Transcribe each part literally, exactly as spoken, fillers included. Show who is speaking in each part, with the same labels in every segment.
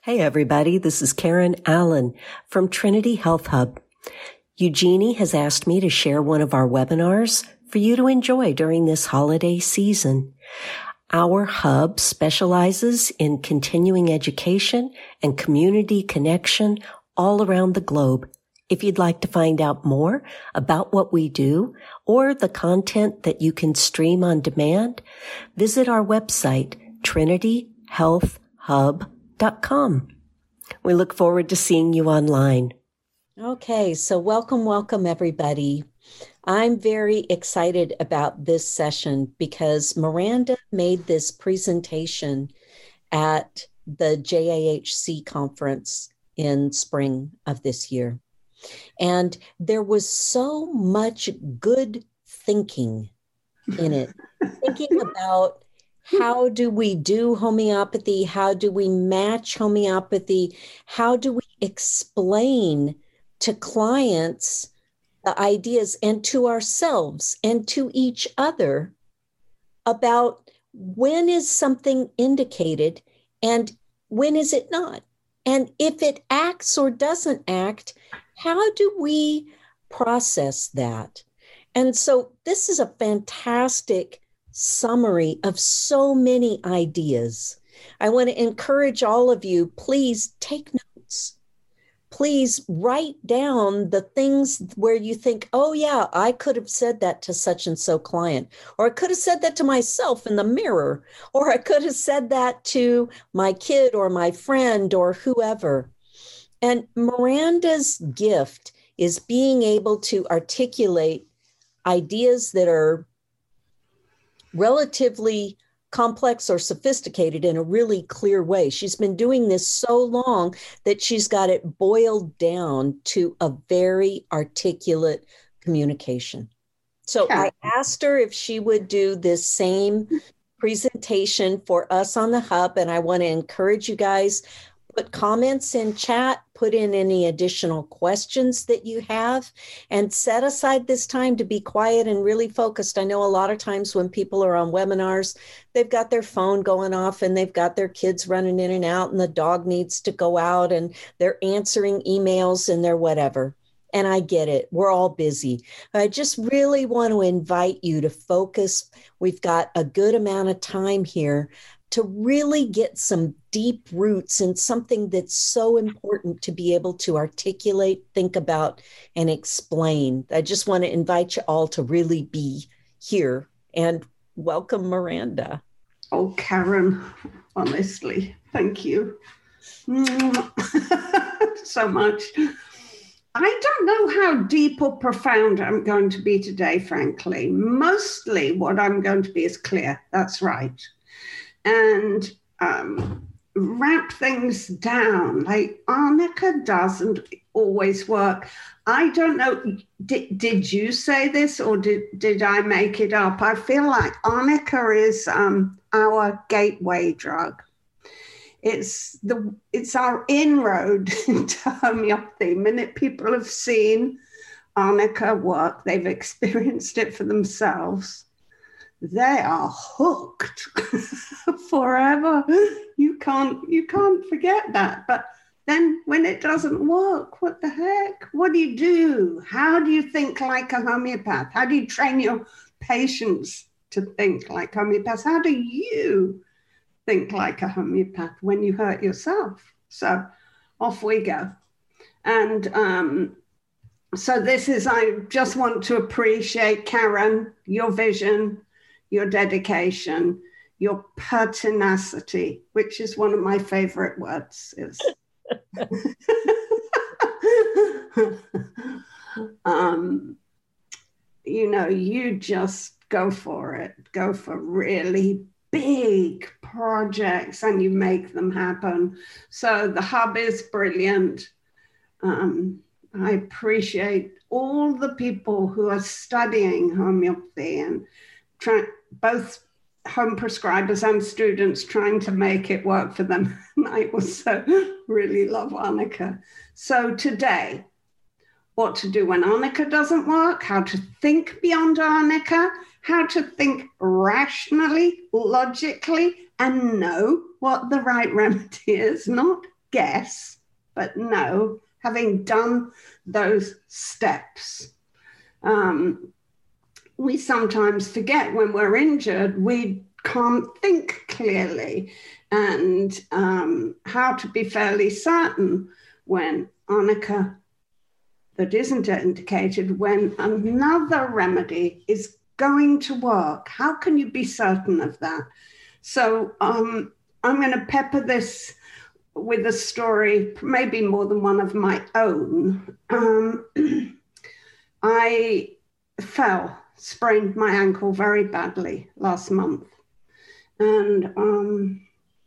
Speaker 1: Hey everybody, this is Karen Allen from Trinity Health Hub. Eugenie has asked me to share one of our webinars for you to enjoy during this holiday season. Our hub specializes in continuing education and community connection all around the globe. If you'd like to find out more about what we do or the content that you can stream on demand, visit our website, trinity health hub dot com. We look forward to seeing you online.
Speaker 2: Okay, so welcome, welcome everybody. I'm very excited about this session because Miranda made this presentation at the J A H C conference in spring of this year. And there was so much good thinking in it, thinking about how do we do homeopathy? How do we match homeopathy? How do we explain to clients the ideas and to ourselves and to each other about when is something indicated and when is it not? And if it acts or doesn't act, how do we process that? And so this is a fantastic summary of so many ideas. I want to encourage all of you, please take notes. Please write down the things where you think, oh yeah, I could have said that to such and so client, or I could have said that to myself in the mirror, or I could have said that to my kid or my friend or whoever. And Miranda's gift is being able to articulate ideas that are relatively complex or sophisticated in a really clear way. She's been doing this so long that she's got it boiled down to a very articulate communication. So okay. I asked her if she would do this same presentation for us on the Hub, and I want to encourage you guys, put comments in chat, put in any additional questions that you have, and set aside this time to be quiet and really focused. I know a lot of times when people are on webinars, they've got their phone going off and they've got their kids running in and out and the dog needs to go out and they're answering emails and they're whatever. And I get it. We're all busy. I just really want to invite you to focus. We've got a good amount of time here to really get some deep roots in something that's so important to be able to articulate, think about, and explain. I just want to invite you all to really be here and welcome Miranda.
Speaker 3: Oh, Karen, honestly, thank you so much. I don't know how deep or profound I'm going to be today, frankly. Mostly what I'm going to be is clear. That's right. And um, wrap things down. Like arnica doesn't always work. I don't know, did, did you say this or did, did I make it up? I feel like arnica is um, our gateway drug. It's the it's our inroad into homeopathy. The minute people have seen arnica work, they've experienced it for themselves, they are hooked forever. You can't, you can't forget that. But then when it doesn't work, what the heck? What do you do? How do you think like a homeopath? How do you train your patients to think like homeopaths? How do you think like a homeopath when you hurt yourself? So off we go. And um, so this is, I just want to appreciate, Karen, your vision, your dedication, your pertinacity, which is one of my favorite words. Is um, you know, you just go for it. Go for really big projects and you make them happen. So the Hub is brilliant. Um, I appreciate all the people who are studying homeopathy and trying, both home prescribers and students trying to make it work for them. And I also really love arnica. So today, what to do when arnica doesn't work, how to think beyond arnica, how to think rationally, logically, and know what the right remedy is, not guess, but no, having done those steps. Um, we sometimes forget when we're injured, we can't think clearly, and um, how to be fairly certain when arnica that isn't indicated, when another remedy is going to work. How can you be certain of that? So um, I'm going to pepper this with a story, maybe more than one of my own. Um, I fell, sprained my ankle very badly last month. And um,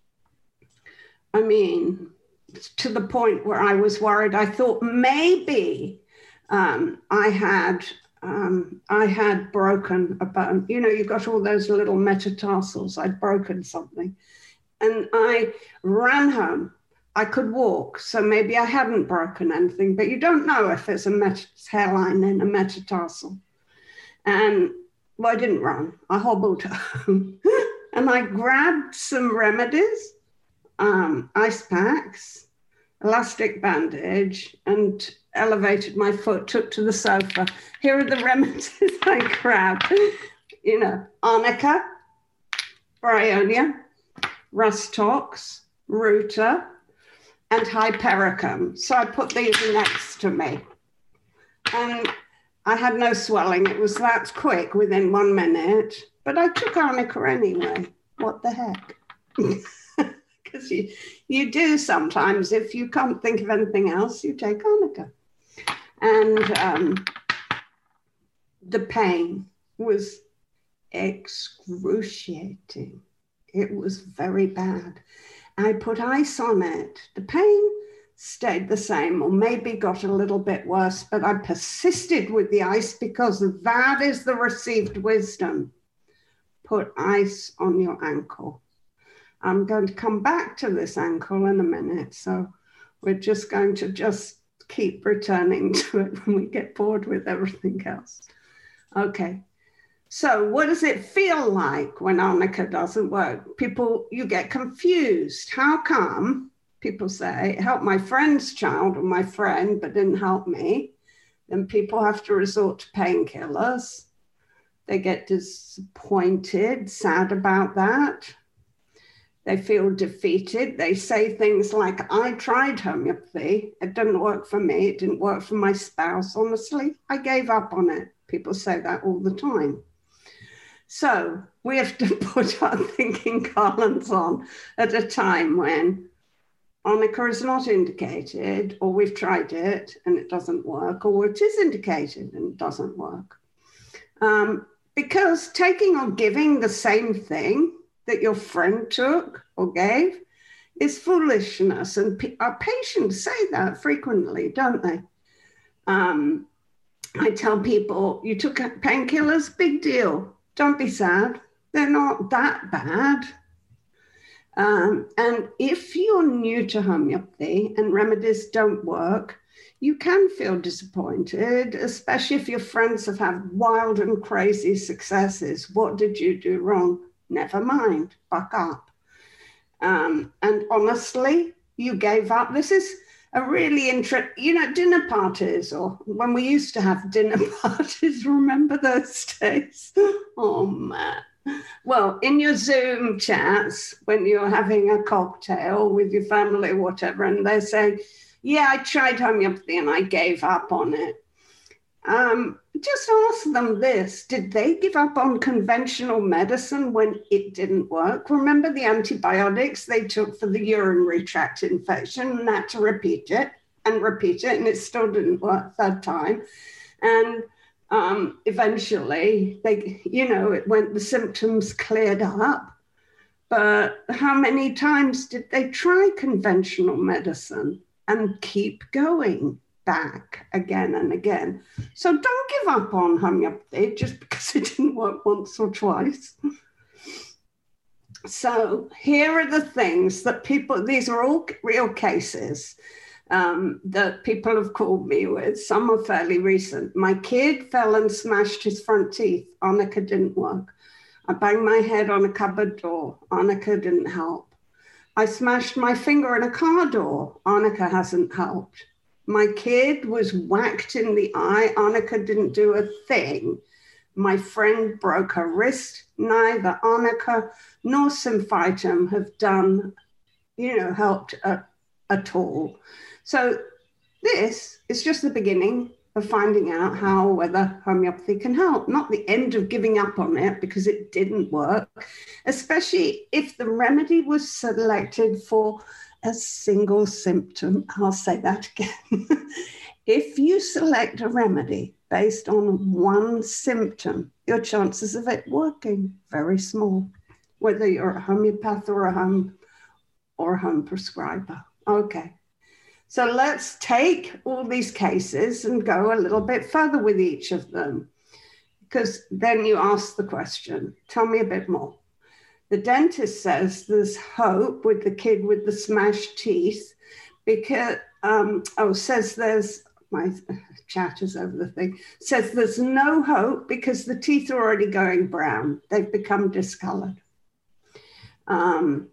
Speaker 3: I mean, to the point where I was worried. I thought maybe um, I had um, I had broken a bone. You know, you've got all those little metatarsals. I'd broken something. And I ran home. I could walk, so maybe I hadn't broken anything, but you don't know if there's a meta- hairline in a metatarsal. And well, I didn't run. I hobbled home. And I grabbed some remedies, um, ice packs, elastic bandage, and elevated my foot, took to the sofa. Here are the remedies I grabbed. You know, arnica, bryonia, rustox, ruta, and hypericum. So I put these next to me. And I had no swelling. It was that quick, within one minute. But I took arnica anyway. What the heck? Because you, you do sometimes. If you can't think of anything else, you take arnica. And um, the pain was excruciating. It was very bad. I put ice on it. The pain stayed the same, or maybe got a little bit worse, but I persisted with the ice because that is the received wisdom. Put ice on your ankle. I'm going to come back to this ankle in a minute, so we're just going to just keep returning to it when we get bored with everything else. Okay. So what does it feel like when arnica doesn't work? People, you get confused. How come? People say, it helped my friend's child or my friend, but didn't help me. Then people have to resort to painkillers. They get disappointed, sad about that. They feel defeated. They say things like, I tried homeopathy. It didn't work for me. It didn't work for my spouse. Honestly, I gave up on it. People say that all the time. So we have to put our thinking garlands on at a time when arnica is not indicated, or we've tried it and it doesn't work, or it is indicated and it doesn't work. Um, because taking or giving the same thing that your friend took or gave is foolishness. And p- our patients say that frequently, don't they? Um, I tell people, you took painkillers, big deal. Don't be sad. They're not that bad. Um, and if you're new to homeopathy and remedies don't work, you can feel disappointed, especially if your friends have had wild and crazy successes. What did you do wrong? Never mind, buck up. Um, and honestly, you gave up. This is a really interesting, you know, dinner parties, or when we used to have dinner parties, remember those days? Oh, man. Well, in your Zoom chats, when you're having a cocktail with your family or whatever, and they're saying, yeah, I tried homeopathy and I gave up on it. Um, just ask them this. Did they give up on conventional medicine when it didn't work? Remember the antibiotics they took for the urinary tract infection and had to repeat it and repeat it, and it still didn't work that time. And um, eventually, they, you know, it went, the symptoms cleared up. But how many times did they try conventional medicine and keep going back again and again? So don't give up on homeopathy just because it didn't work once or twice. So here are the things that people, these are all real cases um, that people have called me with. Some are fairly recent. My kid fell and smashed his front teeth. Arnica didn't work. I banged my head on a cupboard door. Arnica didn't help. I smashed my finger in a car door. Arnica hasn't helped. My kid was whacked in the eye. Arnica didn't do a thing. My friend broke her wrist. Neither Arnica nor Symphytum have done, you know, helped uh, at all. So this is just the beginning of finding out how whether homeopathy can help, not the end of giving up on it because it didn't work, especially if the remedy was selected for a single symptom. I'll say that again. If you select a remedy based on one symptom, your chances of it working very small, whether you're a homeopath or a home or a home prescriber. Okay. So let's take all these cases and go a little bit further with each of them, because then you ask the question, tell me a bit more. The dentist says there's hope with the kid with the smashed teeth because, um, oh, says there's, my chat is over the thing, says there's no hope because the teeth are already going brown. They've become discolored. Um,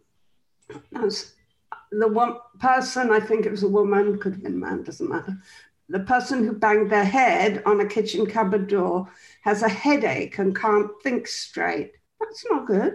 Speaker 3: The one person, I think it was a woman, could have been a man, doesn't matter. The person who banged their head on a kitchen cupboard door has a headache and can't think straight. That's not good.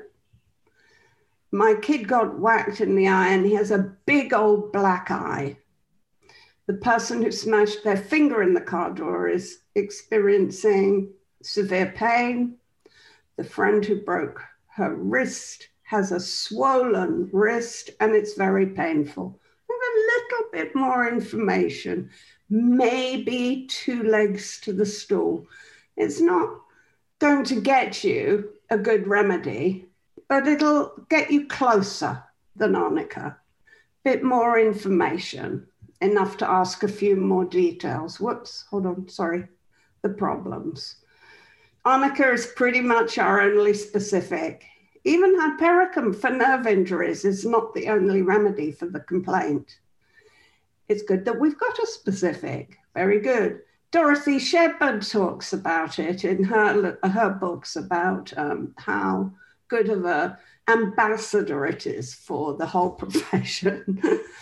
Speaker 3: My kid got whacked in the eye and he has a big old black eye. The person who smashed their finger in the car door is experiencing severe pain. The friend who broke her wrist has a swollen wrist and it's very painful. With a little bit more information, maybe two legs to the stool. It's not going to get you a good remedy, but it'll get you closer than Arnica. Bit more information, enough to ask a few more details. Whoops, hold on, sorry. The problems. Arnica is pretty much our only specific. Even hypericum for nerve injuries is not the only remedy for the complaint. It's good that we've got a specific. Very good. Dorothy Shepard talks about it in her, her books about um, how good of an ambassador it is for the whole profession.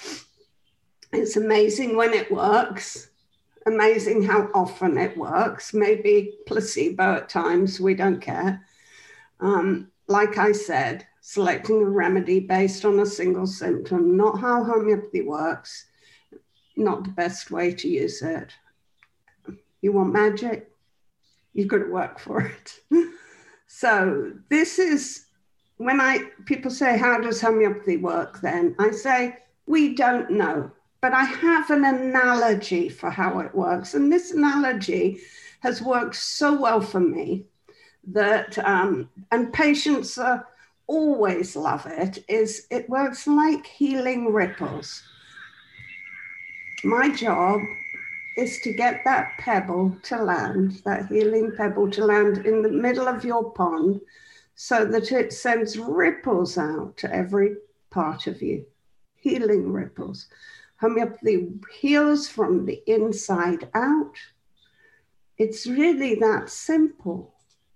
Speaker 3: It's amazing when it works. Amazing how often it works. Maybe placebo at times, we don't care. Um, Like I said, selecting a remedy based on a single symptom, not how homeopathy works, not the best way to use it. You want magic? You've got to work for it. So this is, when I people say, how does homeopathy work then? I say, we don't know, but I have an analogy for how it works. And this analogy has worked so well for me that, um, and patients uh, always love it, is it works like healing ripples. My job is to get that pebble to land, that healing pebble to land in the middle of your pond so that it sends ripples out to every part of you, healing ripples. Homeopathy heals from the inside out. It's really that simple.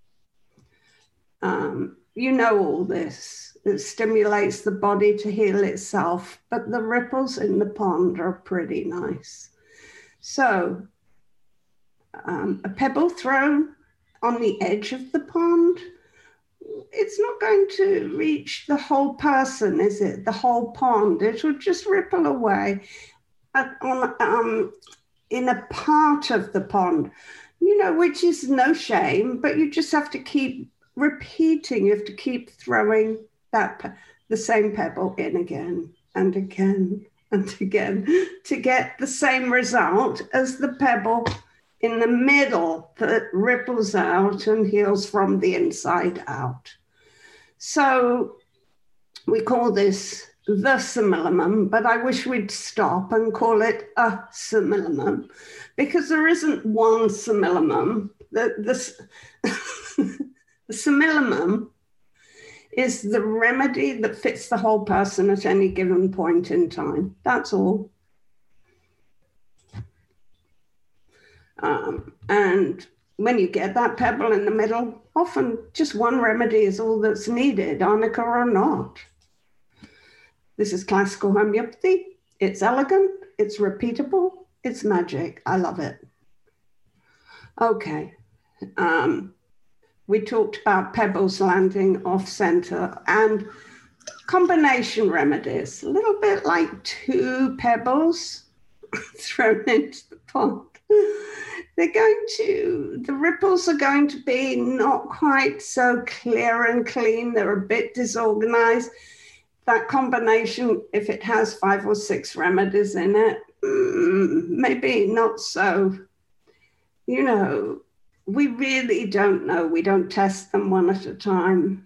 Speaker 3: Um, you know all this. It stimulates the body to heal itself, but the ripples in the pond are pretty nice. So um, a pebble thrown on the edge of the pond, it's not going to reach the whole person, is it? The whole pond. It will just ripple away at, on, um, in a part of the pond, you know, which is no shame, but you just have to keep repeating. You have to keep throwing that the same pebble in again and again and again to get the same result as the pebble in the middle that ripples out and heals from the inside out. So we call this the simillimum, but I wish we'd stop and call it a simillimum, because there isn't one simillimum. The, this, the simillimum is the remedy that fits the whole person at any given point in time. That's all. Um, and when you get that pebble in the middle, often just one remedy is all that's needed, arnica or not. This is classical homeopathy. It's elegant, it's repeatable, it's magic. I love it. Okay. Um, we talked about pebbles landing off center and combination remedies, a little bit like two pebbles thrown into the pond. They're going to, the ripples are going to be not quite so clear and clean. They're a bit disorganized. That combination, if it has five or six remedies in it, maybe not so, you know, we really don't know. We don't test them one at a time.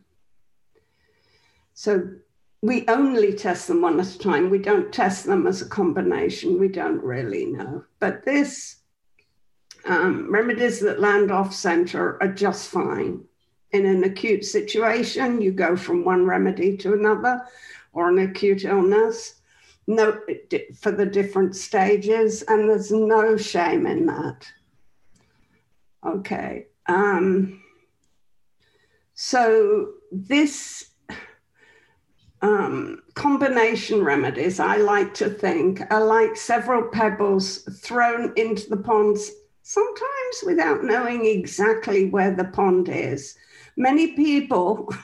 Speaker 3: So we only test them one at a time. We don't test them as a combination. We don't really know. But this, um, remedies that land off center are just fine. In an acute situation, you go from one remedy to another, or an acute illness, no, for the different stages, and there's no shame in that. Okay, um, so this um, combination remedies, I like to think, are like several pebbles thrown into the ponds, sometimes without knowing exactly where the pond is. Many people,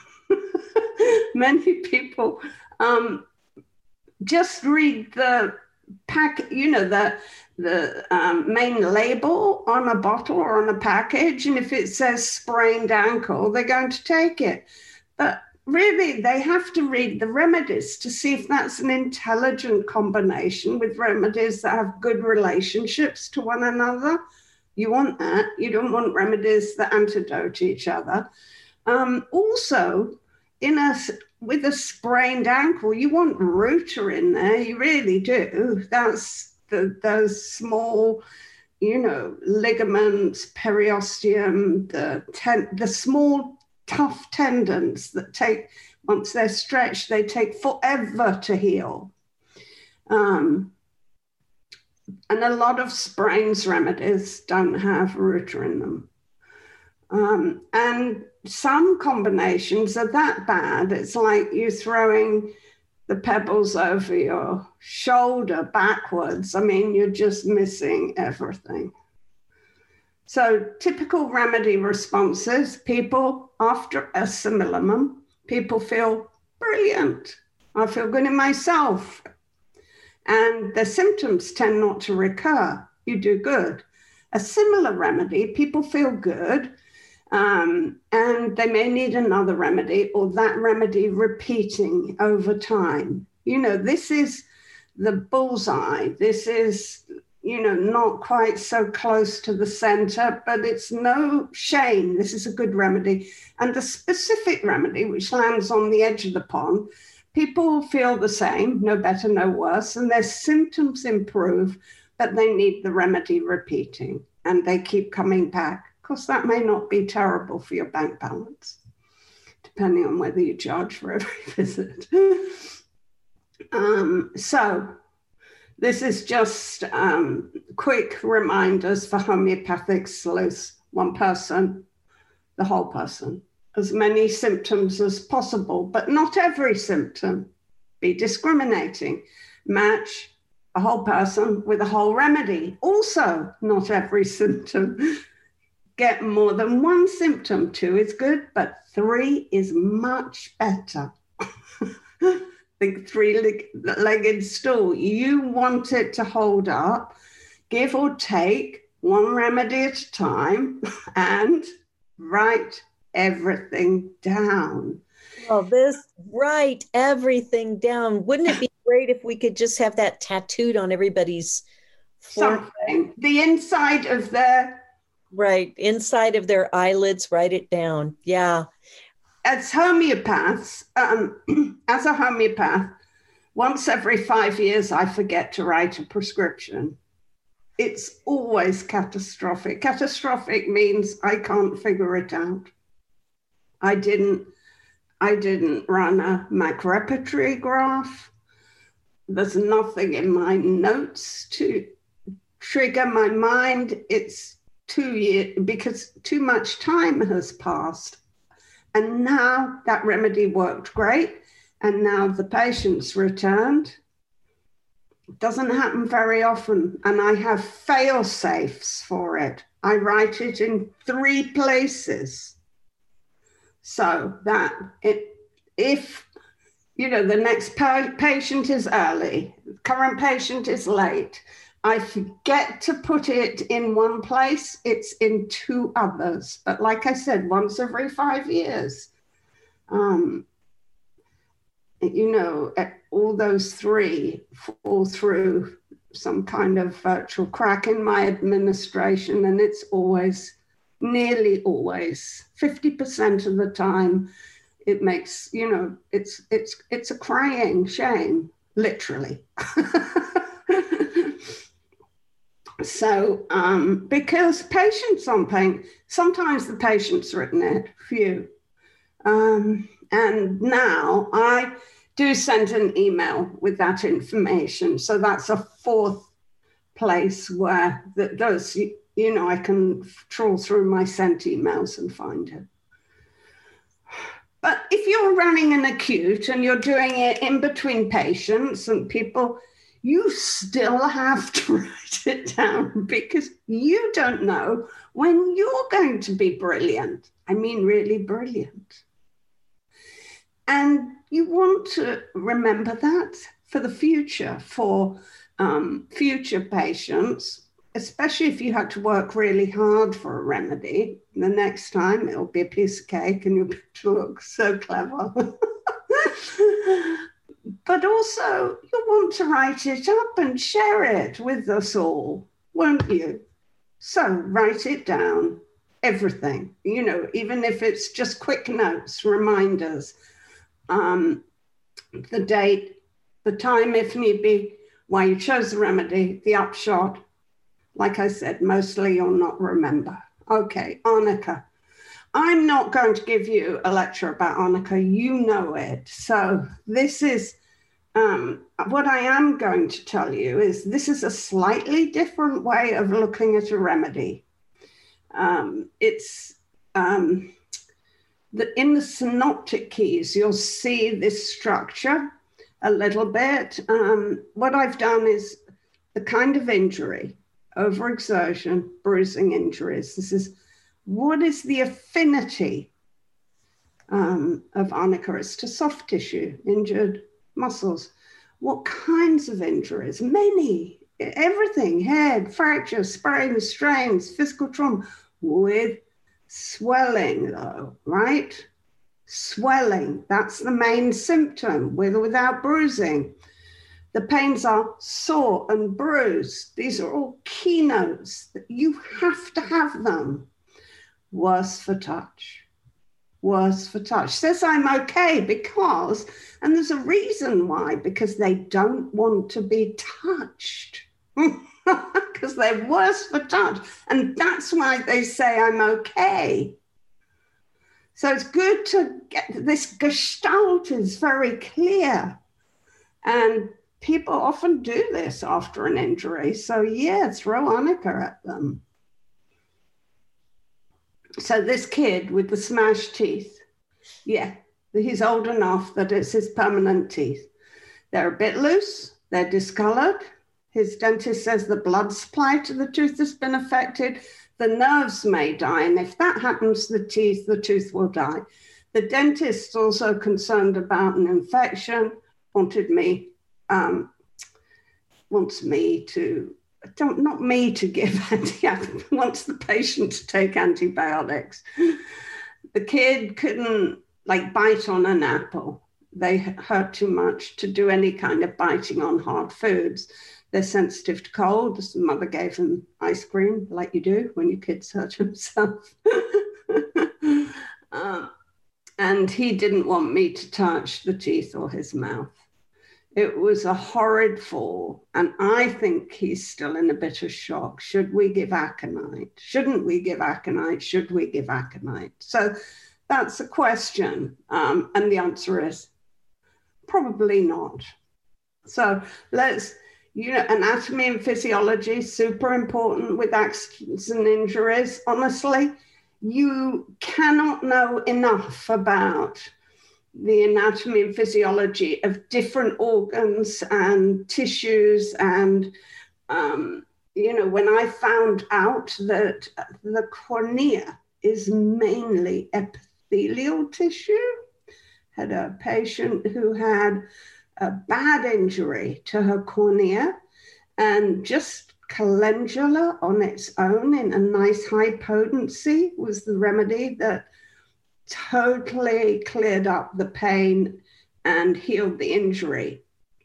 Speaker 3: many people um, just read the pack, you know, the the um, main label on a bottle or on a package, and if it says sprained ankle, they're going to take it. But really, they have to read the remedies to see if that's an intelligent combination with remedies that have good relationships to one another. You want that. You don't want remedies that antidote each other. Um, also, in a with a sprained ankle, you want Ruta in there. You really do. That's the those small, you know, ligaments, periosteum, the ten, the small tough tendons that take, once they're stretched, they take forever to heal. Um, and a lot of sprains remedies don't have Ruta in them. Um, and some combinations are that bad. It's like you throwing the pebbles over your shoulder backwards. I mean, you're just missing everything. So typical remedy responses, people after a simillimum, people feel brilliant. I feel good in myself. And the symptoms tend not to recur. You do good. A similar remedy, people feel good. Um, and they may need another remedy or that remedy repeating over time. You know, this is the bullseye. This is, you know, not quite so close to the center, but it's no shame. This is a good remedy. And the specific remedy, which lands on the edge of the pond, people feel the same, no better, no worse, and their symptoms improve, but they need the remedy repeating and they keep coming back. Of course, that may not be terrible for your bank balance, depending on whether you charge for every visit. um, so this is just um, quick reminders for homeopathic sleuths. One person, the whole person. As many symptoms as possible, but not every symptom. Be discriminating. Match a whole person with a whole remedy. Also, not every symptom. Get more than one symptom. Two is good, but three is much better. The three-legged stool. You want it to hold up, give or take one remedy at a time, and write everything down.
Speaker 2: Well, this, write everything down. Wouldn't it be great if we could just have that tattooed on everybody's forehead?
Speaker 3: Something. The inside of their...
Speaker 2: Right, inside of their eyelids, write it down. Yeah.
Speaker 3: As homeopaths, um, as a homeopath, once every five years, I forget to write a prescription. It's always catastrophic. Catastrophic means I can't figure it out. I didn't, I didn't run a McRepertory graph. There's nothing in my notes to trigger my mind. It's two years because too much time has passed. And now that remedy worked great. and now the patient's returned. It doesn't happen very often, and I have fail safes for it. I write it in three places so that it, if, you know, the next pa- patient is early, current patient is late, I forget to put it in one place, it's in two others. But like I said, once every five years, um, you know, all those three fall through some kind of virtual crack in my administration, and it's always, nearly always, fifty percent of the time, it makes, you know, it's it's it's a crying shame, literally. So, um, because patients on pain, sometimes the patient's written it for you. Um, and now I do send an email with that information. So that's a fourth place where that does, you, you know, I can trawl through my sent emails and find it. But if you're running an acute and you're doing it in between patients and people, you still have to write it down because you don't know when you're going to be brilliant. I mean, really brilliant. And you want to remember that for the future, for um, future patients, especially if you had to work really hard for a remedy. The next time it'll be a piece of cake and you'll look so clever. But also you want to write it up and share it with us all, won't you? So write it down, everything, you know, even if it's just quick notes, reminders, um, the date, the time if need be, why you chose the remedy, the upshot. Like I said, mostly you'll not remember. Okay, arnica. I'm not going to give you a lecture about arnica, you know it. So this is, um, what I am going to tell you is this is a slightly different way of looking at a remedy. Um, it's, um, the, in the synoptic keys, you'll see this structure a little bit. Um, what I've done is the kind of injury, overexertion, bruising injuries. This is, what is the affinity um, of arnica? It's to soft tissue, injured muscles. What kinds of injuries? Many, everything, head, fracture, sprains, strains, physical trauma, with swelling though, right? Swelling, that's the main symptom, with or without bruising. The pains are sore and bruised. These are all keynotes. You have to have them. Worse for touch. Worse for touch. Says I'm okay because, and there's a reason why, because they don't want to be touched. Because they're worse for touch. And that's why they say I'm okay. So it's good to get this gestalt is very clear. And people often do this after an injury. So yeah, throw arnica at them. So this kid with the smashed teeth, yeah, he's old enough that it's his permanent teeth. They're a bit loose, they're discolored. His dentist says the blood supply to the tooth has been affected. The nerves may die, and if that happens to the teeth, the tooth will die. The dentist's also concerned about an infection, wanted me, um, wants me to, don't, not me to give antibiotics, wants the patient to take antibiotics. The kid couldn't like bite on an apple. They hurt too much to do any kind of biting on hard foods. They're sensitive to cold. The mother gave him ice cream, like you do when your kids hurt himself. uh, and he didn't want me to touch the teeth or his mouth. It was a horrid fall. And I think he's still in a bit of shock. Should we give aconite? Shouldn't we give aconite? Should we give aconite? So that's a question. Um, and the answer is probably not. So let's, you know, anatomy and physiology, super important with accidents and injuries. Honestly, you cannot know enough about the anatomy and physiology of different organs and tissues. And, um, you know, when I found out that the cornea is mainly epithelial tissue, had a patient who had a bad injury to her cornea, and just calendula on its own in a nice high potency was the remedy that totally cleared up the pain and healed the injury.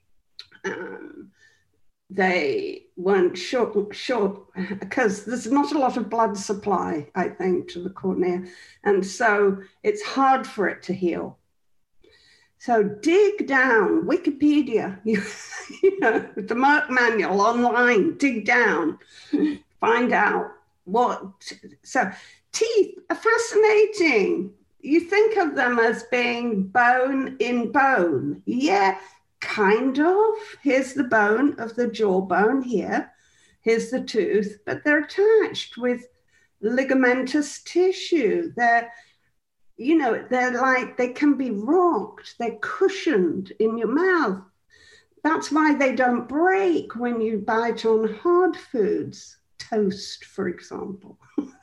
Speaker 3: Um, they weren't sure, sure, because there's not a lot of blood supply, I think, to the cornea. And so it's hard for it to heal. So dig down, Wikipedia, you, you know, the Merck manual online, dig down, find out what. So teeth are fascinating. You think of them as being bone in bone. Yeah, kind of. Here's the bone of the jawbone here. Here's the tooth, but they're attached with ligamentous tissue. They're You know, they're like, they can be rocked, they're cushioned in your mouth. That's why they don't break when you bite on hard foods, toast, for example,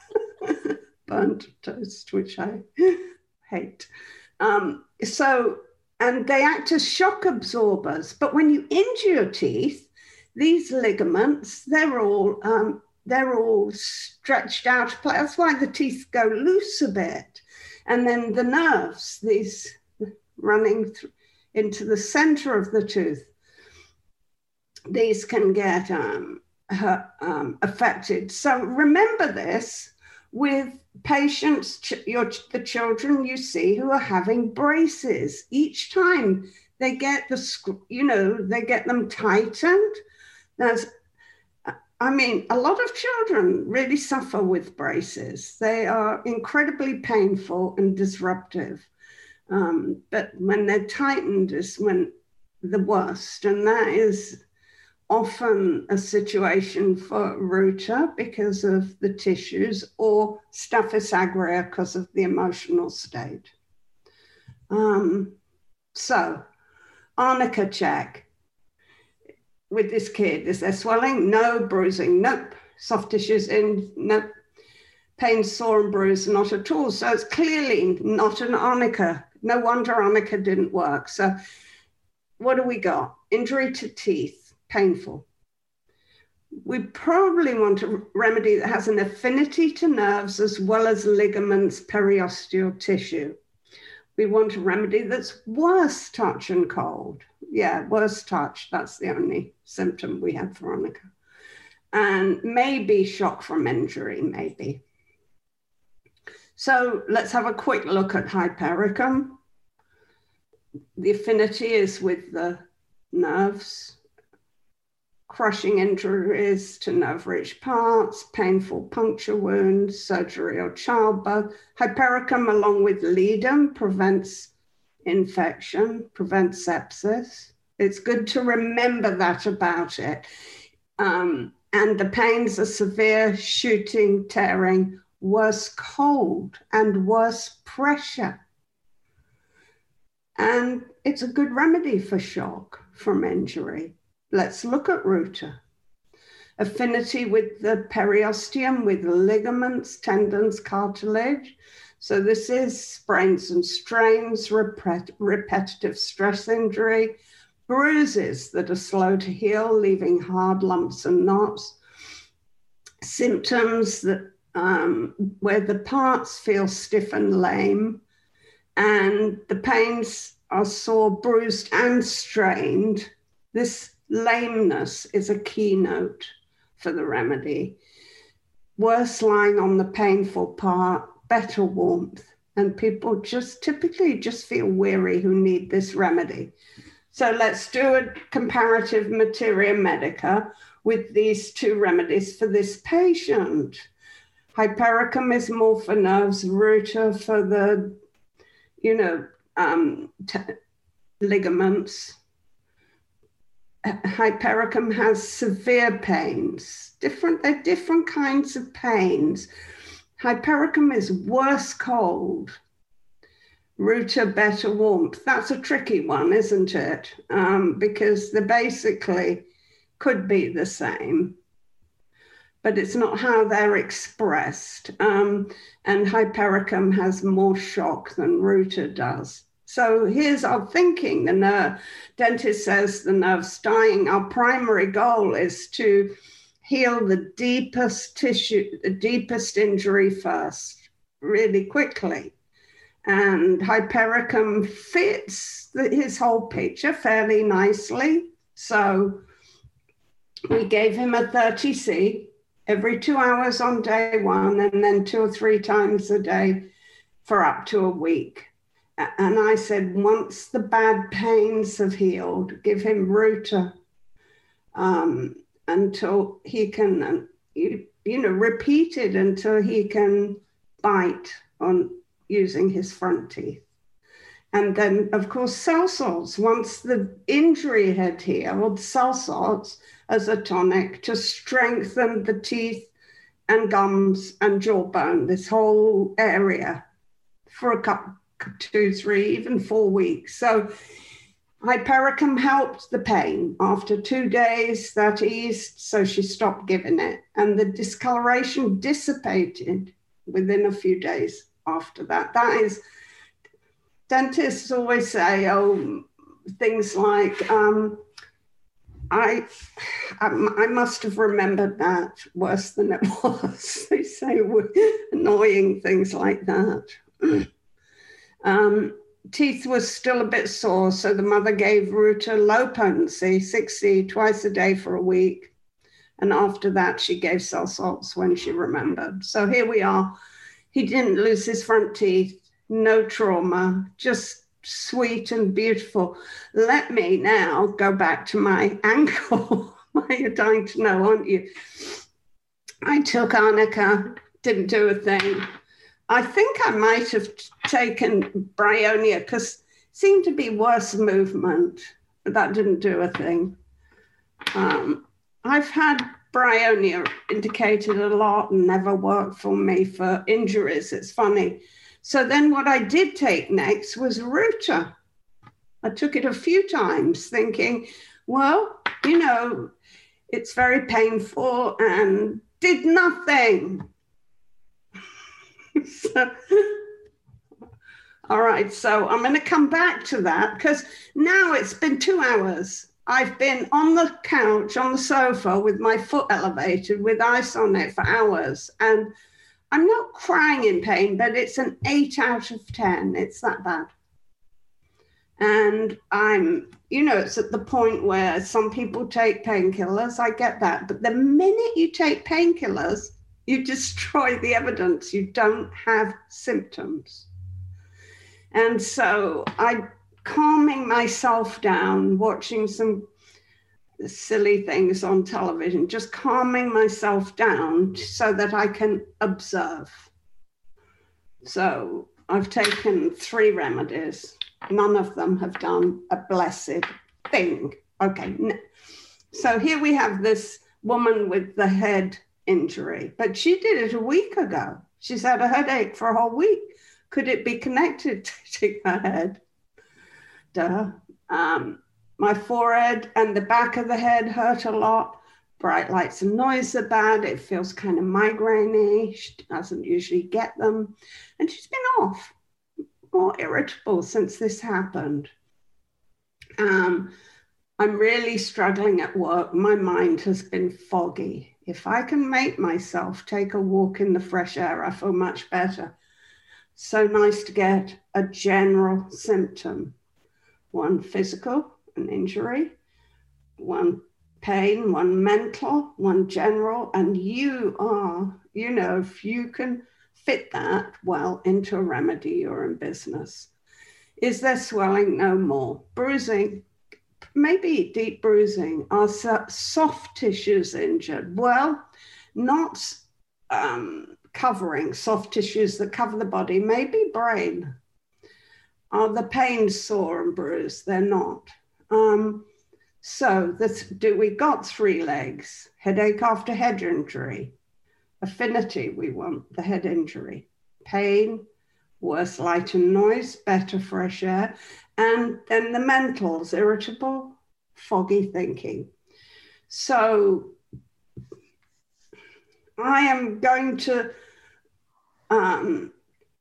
Speaker 3: burnt toast, which I hate. Um, so, and they act as shock absorbers. But when you injure your teeth, these ligaments, they're all, um, they're all stretched out. That's why the teeth go loose a bit. And then the nerves, these running th- into the center of the tooth, these can get um, uh, um, affected. So remember this with patients, ch- your, the children you see who are having braces. Each time they get the, you know, they get them tightened. There's I mean, a lot of children really suffer with braces. They are incredibly painful and disruptive. Um, but when they're tightened is when the worst. And that is often a situation for Ruta because of the tissues, or Staphylococcus aureus because of the emotional state. Um, so, arnica check. With this kid, is there swelling? No. Bruising? Nope. Soft tissues in? Nope. Pain, sore and bruised? Not at all. So it's clearly not an arnica. No wonder arnica didn't work. So what do we got? Injury to teeth, painful. We probably want a remedy that has an affinity to nerves as well as ligaments, periosteal tissue. We want a remedy that's worse touch and cold. Yeah, worse touch. That's the only symptom we have for arnica. And maybe shock from injury, maybe. So let's have a quick look at hypericum. The affinity is with the nerves. Crushing injuries to nerve-rich parts, painful puncture wounds, surgery or childbirth. Hypericum, along with ledum, prevents infection, prevents sepsis. It's good to remember that about it. Um, and the pains are severe, shooting, tearing, worse cold, and worse pressure. And it's a good remedy for shock from injury. Let's look at Ruta. Affinity with the periosteum, with ligaments, tendons, cartilage. So this is sprains and strains, repet- repetitive stress injury, bruises that are slow to heal, leaving hard lumps and knots. Symptoms that um, where the parts feel stiff and lame, and the pains are sore, bruised, and strained. This lameness is a keynote for the remedy. Worse lying on the painful part, better warmth, and people just typically just feel weary who need this remedy. So let's do a comparative materia medica with these two remedies for this patient. Hypericum is more for nerves, Ruta for the, you know, um, t- ligaments. Hypericum has severe pains. Different, they're different kinds of pains. Hypericum is worse cold. Ruta Better Warmth. That's a tricky one, isn't it? Um, because they basically could be the same, but it's not how they're expressed. Um, and Hypericum has more shock than Ruta does. So here's our thinking. The nerve, dentist says the nerve's dying. Our primary goal is to heal the deepest tissue, the deepest injury first, really quickly. And Hypericum fits the, his whole picture fairly nicely. So we gave him a thirty C every two hours on day one, and then two or three times a day for up to a week. And I said, once the bad pains have healed, give him Ruta um, until he can, uh, you, you know, repeat it until he can bite on using his front teeth. And then, of course, cell salts. Once the injury had healed, cell salts as a tonic to strengthen the teeth and gums and jawbone, this whole area, for a couple, two, three, even four weeks. So Hypericum helped the pain. After two days, that eased, so she stopped giving it. And the discoloration dissipated within a few days after that. That is, dentists always say, oh, things like, um, I, I, I must have remembered that worse than it was. They say annoying things like that. um, teeth was still a bit sore, so the mother gave Ruta low potency, six C, twice a day for a week. And after that, she gave cell salts when she remembered. So here we are. He didn't lose his front teeth, no trauma, just sweet and beautiful. Let me now go back to my ankle. You're dying to know, aren't you? I took arnica, didn't do a thing. I think I might have taken Bryonia because it seemed to be worse movement, but that didn't do a thing. Um, I've had Bryonia indicated a lot and never worked for me for injuries. It's funny. So then what I did take next was Ruta. I took it a few times thinking, well, you know, it's very painful, and did nothing. So, all right, so I'm going to come back to that because now it's been two hours. I've been on the couch, on the sofa with my foot elevated with ice on it for hours. And I'm not crying in pain, but it's an eight out of ten. It's that bad. And I'm, you know, it's at the point where some people take painkillers. I get that. But the minute you take painkillers, you destroy the evidence. You don't have symptoms. And so I calming myself down, watching some silly things on television, just calming myself down so that I can observe. So I've taken three remedies. None of them have done a blessed thing. Okay, so here we have this woman with the head injury, but she did it a week ago. She's had a headache for a whole week. Could it be connected to her head? Duh. Um, my forehead and the back of the head hurt a lot. Bright lights and noise are bad. It feels kind of migraine-y. She doesn't usually get them. And she's been off, more irritable since this happened. Um, I'm really struggling at work. My mind has been foggy. If I can make myself take a walk in the fresh air, I feel much better. So nice to get a general symptom. One physical, an injury, one pain, one mental, one general, and you are, you know, if you can fit that well into a remedy, you're in business. Is there swelling? No more. Bruising, maybe deep bruising. Are soft tissues injured? Well, not um, covering soft tissues that cover the body, maybe brain. Are the pains sore and bruised? They're not. Um, so this, do we got three legs? Headache after head injury. Affinity, we want the head injury. Pain, worse light and noise, better fresh air. And then the mentals, irritable, foggy thinking. So I am going to, um,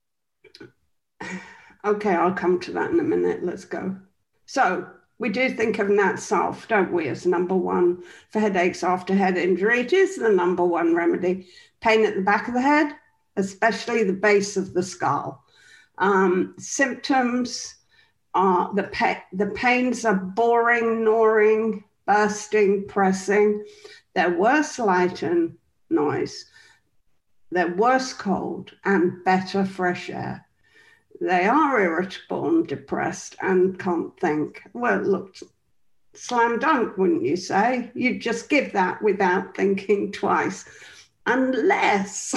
Speaker 3: okay, I'll come to that in a minute. Let's go. So we do think of Nat Sulph, don't we, as number one for headaches after head injury. It is the number one remedy. Pain at the back of the head, especially the base of the skull. Um, symptoms are the, pa- the pains are boring, gnawing, bursting, pressing. They're worse light and noise. They're worse cold and better fresh air. They are irritable and depressed and can't think. Well, look, slam dunk, wouldn't you say? You'd just give that without thinking twice. Unless,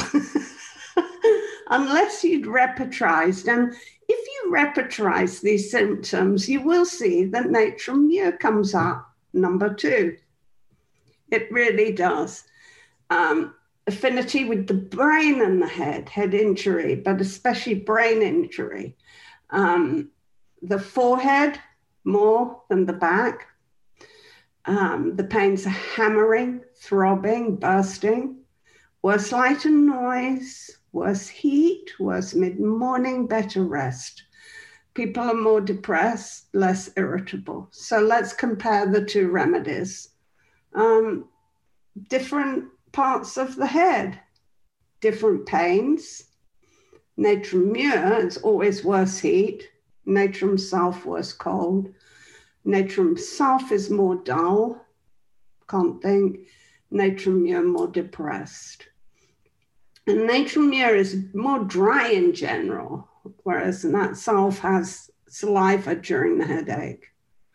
Speaker 3: unless you'd repertorized. And if you repertorize these symptoms, you will see that Natrum Mur comes up, number two. It really does. Um, affinity with the brain and the head, head injury, but especially brain injury. Um, the forehead more than the back. Um, the pains are hammering, throbbing, bursting, worse light and noise, worse heat, worse mid-morning, better rest. People are more depressed, less irritable. So let's compare the two remedies. Um, different parts of the head, different pains. Natrum Mur is always worse heat. Natrum Sulph worse cold. Natrum Sulph is more dull, can't think. Natrum Mur more depressed. And Natrum Mur is more dry in general, whereas Nat Sulph has saliva during the headache.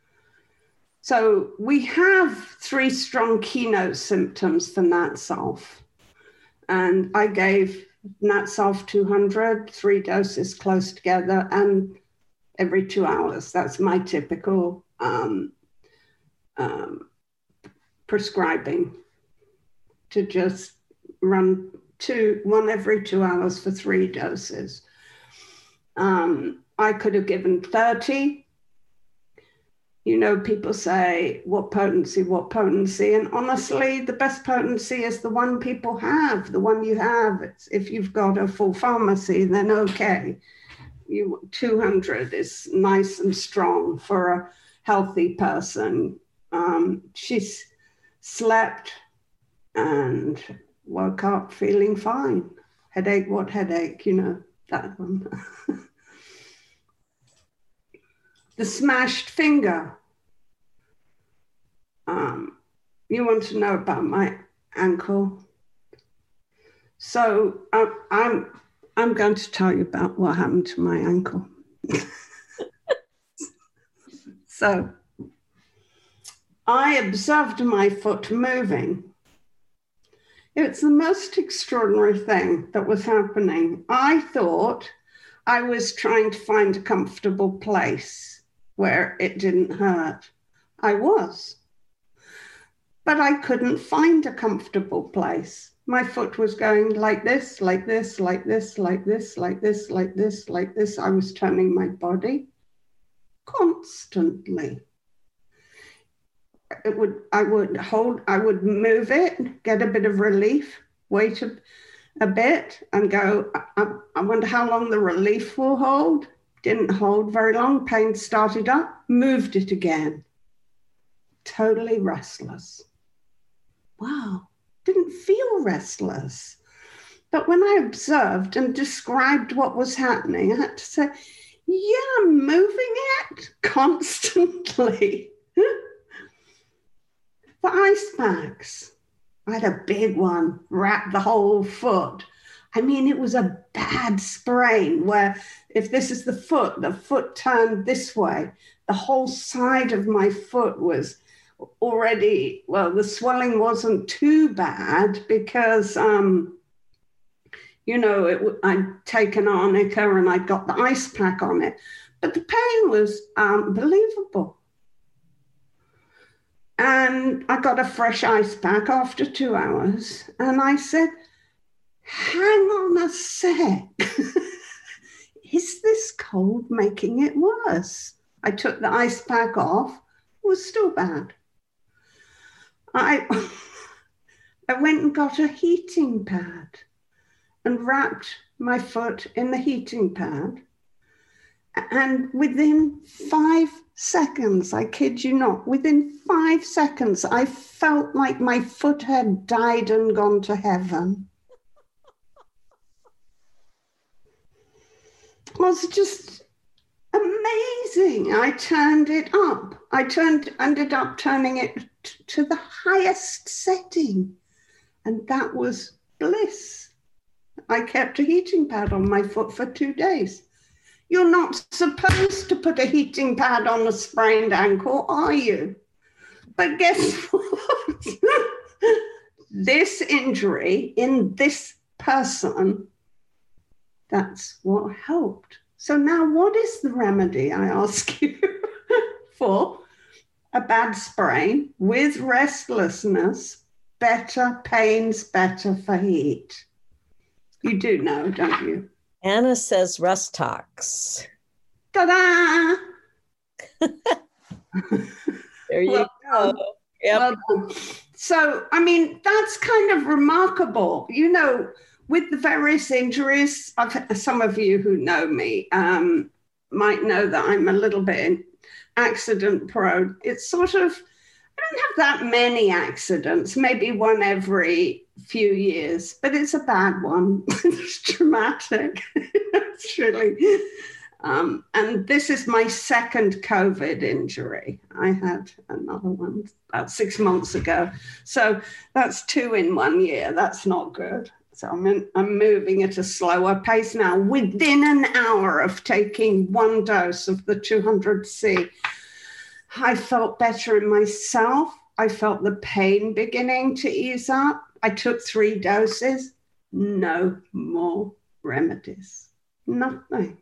Speaker 3: So we have three strong keynote symptoms for Nat Sulph. And I gave Nat Sulph two hundred, three doses close together and every two hours. That's my typical um, um, prescribing, to just run two, one every two hours for three doses. Um, I could have given thirty. You know, people say, what potency, what potency? And honestly, the best potency is the one people have, the one you have. It's, if you've got a full pharmacy, then okay. You, two hundred is nice and strong for a healthy person. Um, she's slept and woke up feeling fine. Headache, what headache? You know, that one. The smashed finger. Um, you want to know about my ankle? So uh, I'm I'm going to tell you about what happened to my ankle. So I observed my foot moving. It's the most extraordinary thing that was happening. I thought I was trying to find a comfortable place where it didn't hurt. I was. But I couldn't find a comfortable place. My foot was going like this, like this, like this, like this, like this, like this, like this. I was turning my body constantly. It would, I would hold, I would move it, get a bit of relief, wait a, a bit and go, I, I wonder how long the relief will hold. Didn't hold very long. Pain started up, moved it again. Totally restless. Wow, didn't feel restless. But when I observed and described what was happening, I had to say, yeah, I'm moving it constantly. The ice packs. I had a big one, wrapped the whole foot. I mean, it was a bad sprain where if this is the foot, the foot turned this way. The whole side of my foot was already, well, the swelling wasn't too bad because, um, you know, it, I'd taken arnica and I'd got the ice pack on it. But the pain was unbelievable. And I got a fresh ice pack after two hours. And I said, hang on a sec. is this cold making it worse? I took the ice pack off, it was still bad. I, I went and got a heating pad and wrapped my foot in the heating pad. And within five seconds, I kid you not, within five seconds, I felt like my foot had died and gone to heaven. It was just amazing. I turned it up. I turned, ended up turning it t- to the highest setting. And that was bliss. I kept a heating pad on my foot for two days. You're not supposed to put a heating pad on a sprained ankle, are you? But guess what? This injury in this person, that's what helped. So now what is the remedy, I ask you, for a bad sprain with restlessness, better pains, better for heat? You do know, don't you?
Speaker 2: Anna says Rustox.
Speaker 3: Ta-da!
Speaker 2: There you
Speaker 3: well
Speaker 2: go.
Speaker 3: Done.
Speaker 2: Yep.
Speaker 3: Well done. So, I mean, that's kind of remarkable. You know, with the various injuries, I've, some of you who know me um, might know that I'm a little bit accident prone. It's sort of, I don't have that many accidents, maybe one every few years, but it's a bad one. It's traumatic. It's really, um, and this is my second COVID injury. I had another one about six months ago. So that's two in one year. That's not good. So I'm, in, I'm moving at a slower pace now. Within an hour of taking one dose of the two hundred C, I felt better in myself. I felt the pain beginning to ease up. I took three doses, no more remedies, nothing.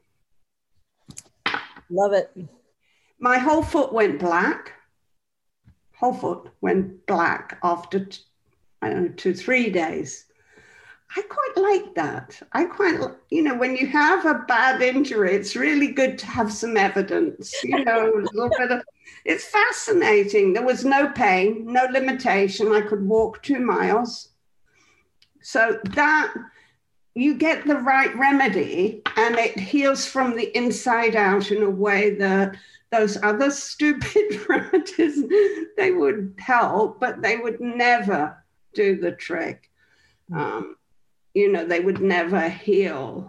Speaker 2: Love it.
Speaker 3: My whole foot went black. Whole foot went black after, I don't know, two, three days. I quite like that. I quite, you know, when you have a bad injury, it's really good to have some evidence, you know, a little bit of, it's fascinating. There was no pain, no limitation. I could walk two miles. So that, you get the right remedy and it heals from the inside out in a way that those other stupid remedies, they would help, but they would never do the trick. Um, you know, they would never heal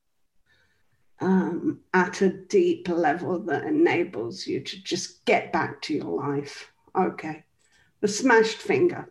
Speaker 3: um, at a deep level that enables you to just get back to your life. Okay, the smashed finger.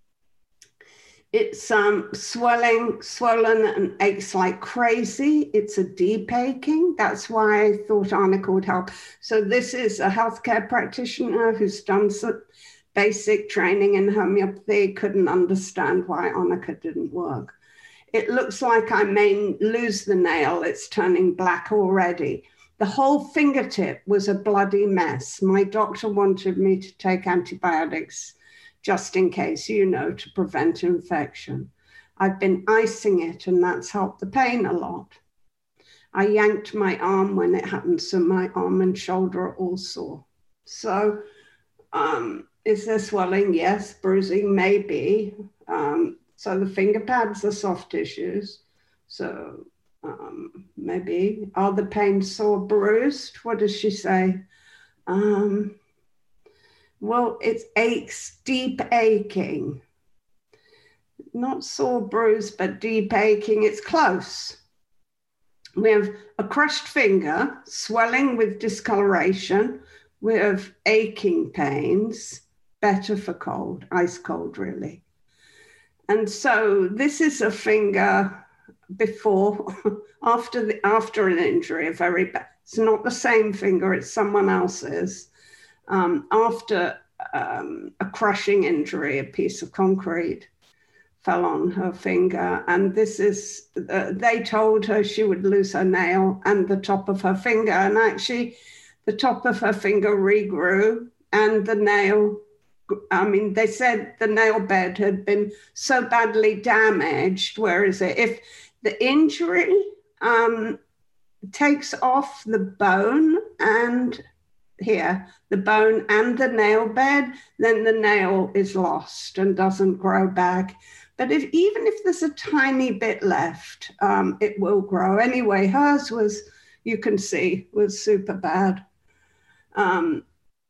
Speaker 3: It's um, swelling, swollen and aches like crazy. It's a deep aching. That's why I thought Arnica would help. So this is a healthcare practitioner who's done some basic training in homeopathy, couldn't understand why Arnica didn't work. It looks like I may lose the nail. It's turning black already. The whole fingertip was a bloody mess. My doctor wanted me to take antibiotics just in case, you know, to prevent infection. I've been icing it and that's helped the pain a lot. I yanked my arm when it happened, so my arm and shoulder are all sore. So um, is there swelling? Yes. Bruising? Maybe. Um, so the finger pads are soft tissues. So um, maybe. Are the pains sore, bruised? What does she say? Um, Well, it's aches, deep aching. Not sore, bruise, but deep aching. It's close. We have a crushed finger, swelling with discoloration. We have aching pains, better for cold, ice cold, really. And so this is a finger before, after, the, after an injury, a very bad. It's not the same finger, it's someone else's. Um, after um, a crushing injury, a piece of concrete fell on her finger. And this is, uh, they told her she would lose her nail and the top of her finger. And actually, the top of her finger regrew and the nail, I mean, they said the nail bed had been so badly damaged. Where is it? If the injury, um, takes off the bone and here, the bone and the nail bed, then the nail is lost and doesn't grow back. But if even if there's a tiny bit left, um, it will grow. Anyway, hers was, you can see, was super bad. Um,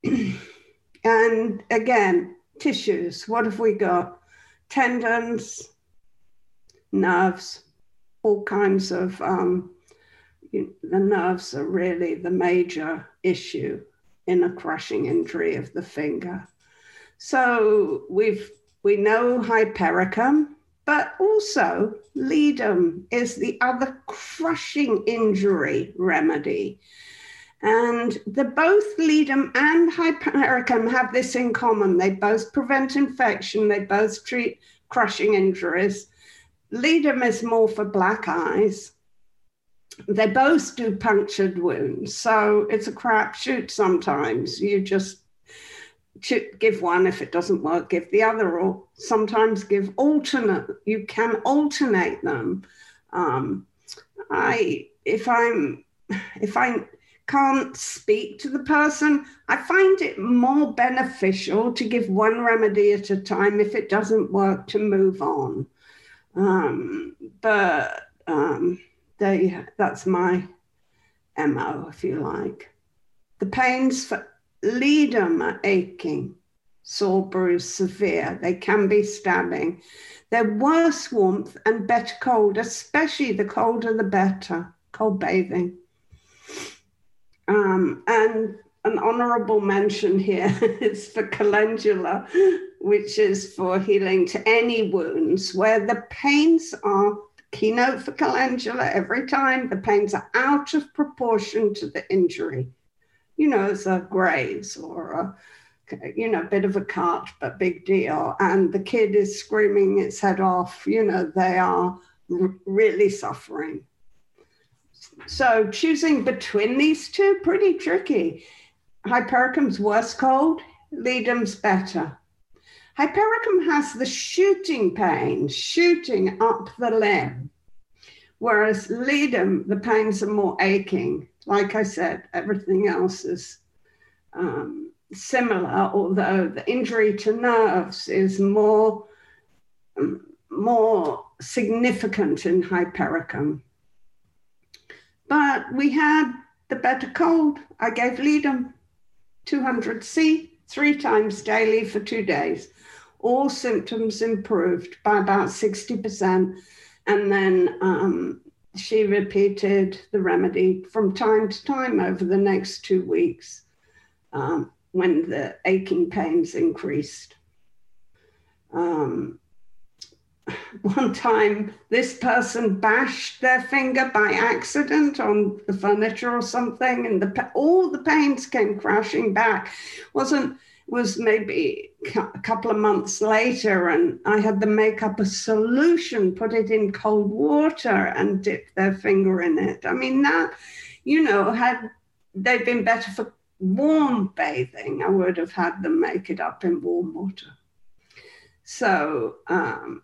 Speaker 3: and again, tissues, what have we got? Tendons, nerves, all kinds of, um, you, the nerves are really the major issue in a crushing injury of the finger. So we've we know hypericum, but also ledum is the other crushing injury remedy. And the both ledum and hypericum have this in common. They both prevent infection. They both treat crushing injuries. Ledum is more for black eyes. They both do punctured wounds. So it's a crapshoot sometimes. You just give one. If it doesn't work, give the other, or sometimes give alternate. You can alternate them. Um, I, if I'm, if I can't speak to the person, I find it more beneficial to give one remedy at a time. If it doesn't work, to move on. Um, but um, they, that's my M O, if you like. The pains for ledum are aching, sore, bruise, severe. They can be stabbing. They're worse warmth and better cold, especially the colder the better, cold bathing. Um, and an honorable mention here is for calendula, which is for healing to any wounds where the pains are, keynote for calendula every time, the pains are out of proportion to the injury. You know, it's a graze or a, you know, bit of a cut, but big deal. And the kid is screaming its head off. You know, they are r- really suffering. So choosing between these two, pretty tricky. Hypericum's worse cold, ledum's better. Hypericum has the shooting pain, shooting up the limb, whereas ledum, the pains are more aching. Like I said, everything else is um, similar, although the injury to nerves is more, um, more significant in hypericum. But we had the better cold. I gave ledum two hundred C three times daily for two days. All symptoms improved by about sixty percent. And then um, she repeated the remedy from time to time over the next two weeks um, when the aching pains increased. Um, one time, this person bashed their finger by accident on the furniture or something, and the, all the pains came crashing back. Wasn't was maybe a couple of months later, and I had them make up a solution, put it in cold water and dip their finger in it. I mean, that, you know, had they been better for warm bathing, I would have had them make it up in warm water. So um,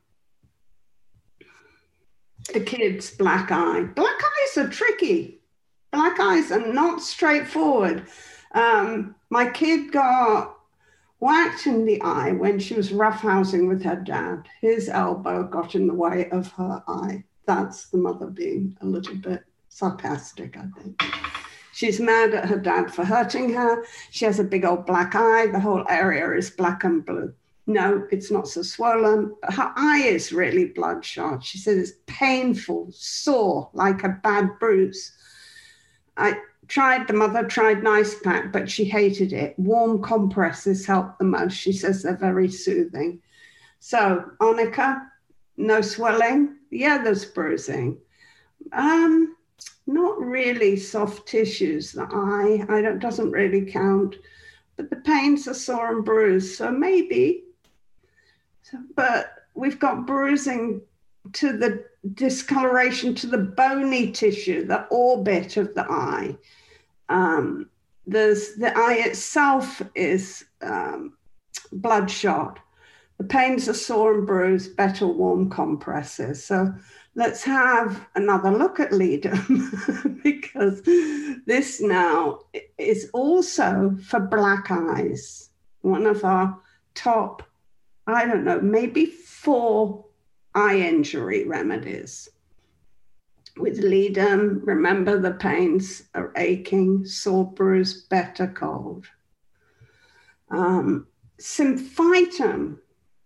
Speaker 3: the kids, black eye. Black eyes are tricky. Black eyes are not straightforward. Um, my kid got whacked in the eye when she was roughhousing with her dad. His elbow got in the way of her eye. That's the mother being a little bit sarcastic, I think. She's mad at her dad for hurting her. She has a big old black eye. The whole area is black and blue. No, it's not so swollen, but her eye is really bloodshot. She says it's painful, sore, like a bad bruise. I tried, the mother tried Nice Pack, but she hated it. Warm compresses help the most. She says they're very soothing. So, Annika, no swelling? Yeah, there's bruising. Um, not really soft tissues, the eye. I don't, doesn't really count. But the pains are sore and bruised, so maybe. So, but we've got bruising to the discoloration to the bony tissue, the orbit of the eye. Um, there's the eye itself is um, bloodshot, The pains are sore and bruised, better warm compresses. So let's have another look at Leadham because this now is also for black eyes. One of our top, I don't know, maybe four eye injury remedies. With Leadham, remember the pains are aching, sore, bruised, better, cold. Um, Symphytum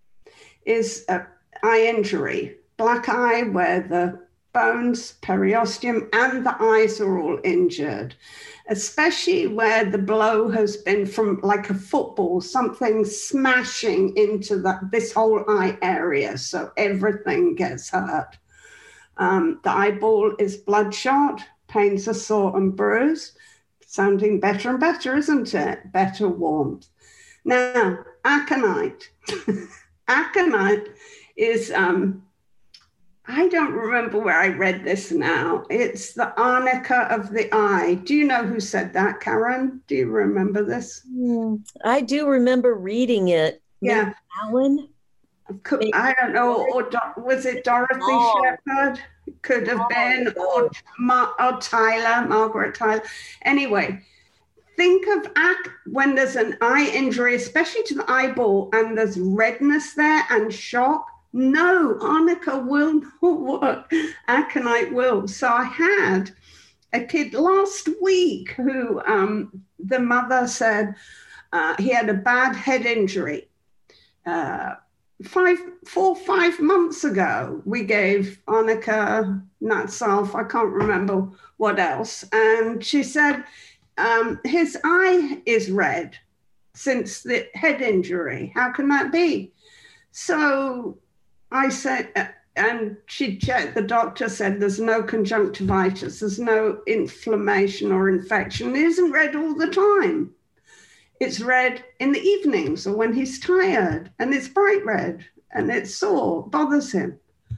Speaker 3: is an eye injury, black eye where the bones, periosteum, and the eyes are all injured, especially where the blow has been from like a football, something smashing into the, this whole eye area, so everything gets hurt. Um, the eyeball is bloodshot, pains are sore and bruised, sounding better and better, isn't it? Better warmth. Now, aconite. Aconite is, um, I don't remember where I read this now. It's the arnica of the eye. Do you know who said that, Karen? Do you remember this?
Speaker 2: Mm, I do remember reading it.
Speaker 3: Yeah.
Speaker 2: Maybe Alan?
Speaker 3: Could, I don't know, or Do- was it Dorothy oh. Shepherd? Could have oh, been, or, Ma- or Tyler, Margaret Tyler. Anyway, think of ac- when there's an eye injury, especially to the eyeball, and there's redness there and shock. No, arnica will not work. Aconite will. So I had a kid last week who um, the mother said uh, he had a bad head injury. Uh, Five, four, five months ago, we gave arnica, nat sulf, I can't remember what else. And she said, um, his eye is red since the head injury. How can that be? So I said, and she checked, the doctor said, there's no conjunctivitis, there's no inflammation or infection. It isn't red all the time. It's red in the evenings or when he's tired, and it's bright red and it's sore, bothers him.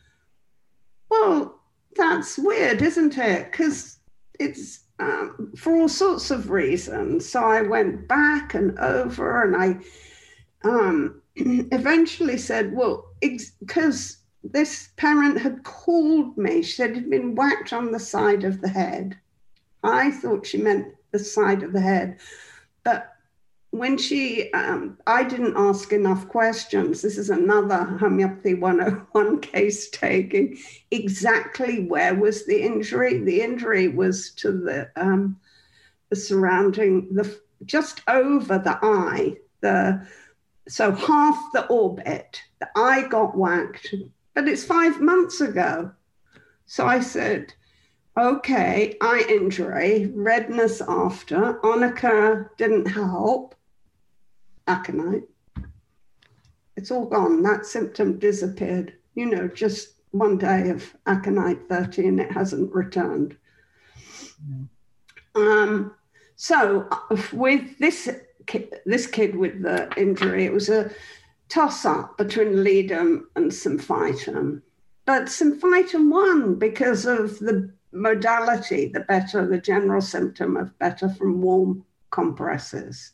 Speaker 3: Well, that's weird, isn't it? Because it's um, for all sorts of reasons. So I went back and over and I um, eventually said, well, because this parent had called me, she said he'd been whacked on the side of the head. I thought she meant the side of the head, but when she, um, I didn't ask enough questions. This is another Homeopathy one oh one case taking. Exactly where was the injury? The injury was to the, um, the surrounding, the just over the eye. The so half the orbit. The eye got whacked, but it's five months ago. So I said, okay, eye injury, redness after, arnica didn't help. Aconite. It's all gone. That symptom disappeared. You know, just one day of aconite thirty and it hasn't returned. Mm. Um, so with this kid, this kid with the injury, it was a toss-up between Leadham and Symphytum. But Symphytum won because of the modality, the better, the general symptom of better from warm compresses.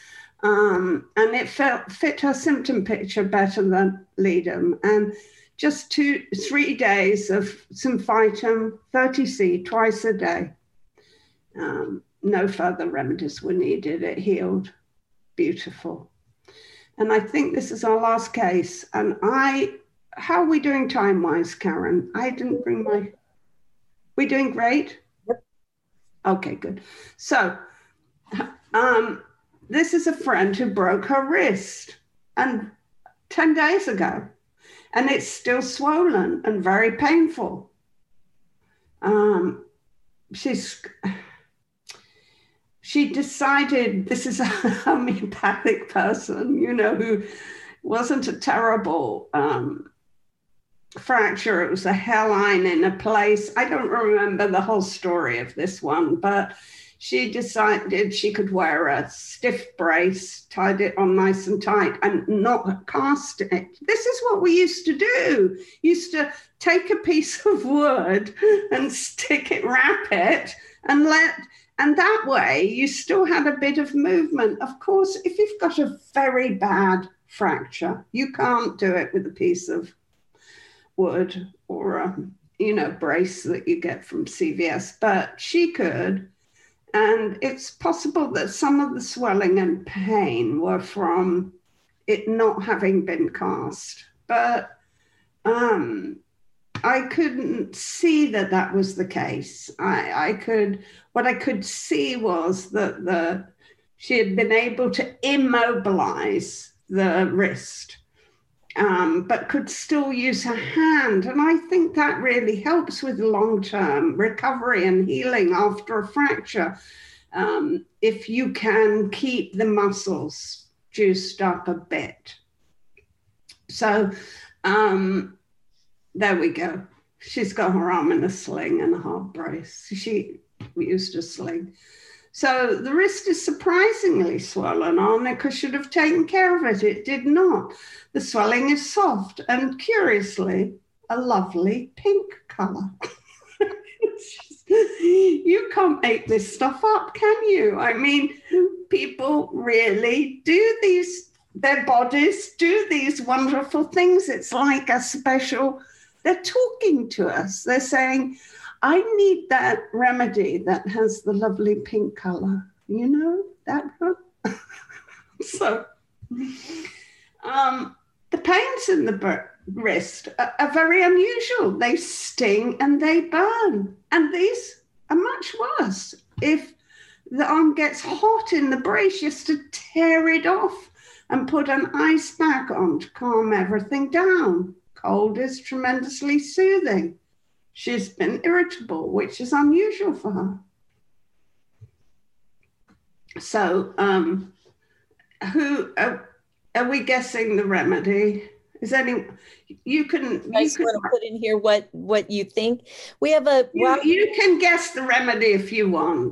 Speaker 3: Um, and it felt, fit her symptom picture better than Leadham. And just two, three days of Symphytum, thirty C, twice a day. Um, no further remedies were needed. It healed. Beautiful. And I think this is our last case. And I, how are we doing time-wise, Karen? I didn't bring my, we doing great?
Speaker 2: Yep.
Speaker 3: Okay, good. So, um, this is a friend who broke her wrist and ten days ago, and it's still swollen and very painful. Um, she's, she decided, this is a homeopathic person, you know, who wasn't a terrible um, fracture. It was a hairline in a place. I don't remember the whole story of this one, but she decided she could wear a stiff brace, tied it on nice and tight, and not cast it. This is what we used to do. Used to take a piece of wood and stick it, wrap it, and let, and that way you still had a bit of movement. Of course, if you've got a very bad fracture. You can't do it with a piece of wood or a, you know, brace that you get from C V S, but she could. And it's possible that some of the swelling and pain were from it not having been cast. But um, I couldn't see that that was the case. I, I could, what I could see was that the she had been able to immobilize the wrist, um, but could still use her hand. And I think that really helps with long-term recovery and healing after a fracture, um, if you can keep the muscles juiced up a bit. So um, there we go. She's got her arm in a sling and a hard brace. She used a sling. So the wrist is surprisingly swollen. Arnica should have taken care of it. It did not. The swelling is soft and, curiously, a lovely pink color. You can't make this stuff up, can you? I mean, people really do these, their bodies do these wonderful things. It's like a special, they're talking to us. They're saying, I need that remedy that has the lovely pink color, you know, that one. So um, the pains in the wrist are, are very unusual. They sting and they burn. And these are much worse. If the arm gets hot in the brace, you have to tear it off and put an ice pack on to calm everything down. Cold is tremendously soothing. She's been irritable, which is unusual for her. So, um, who are, are we guessing the remedy? Is any you can
Speaker 2: you I just can, want to put in here what what you think. We have a
Speaker 3: you, well, you can guess the remedy if you want.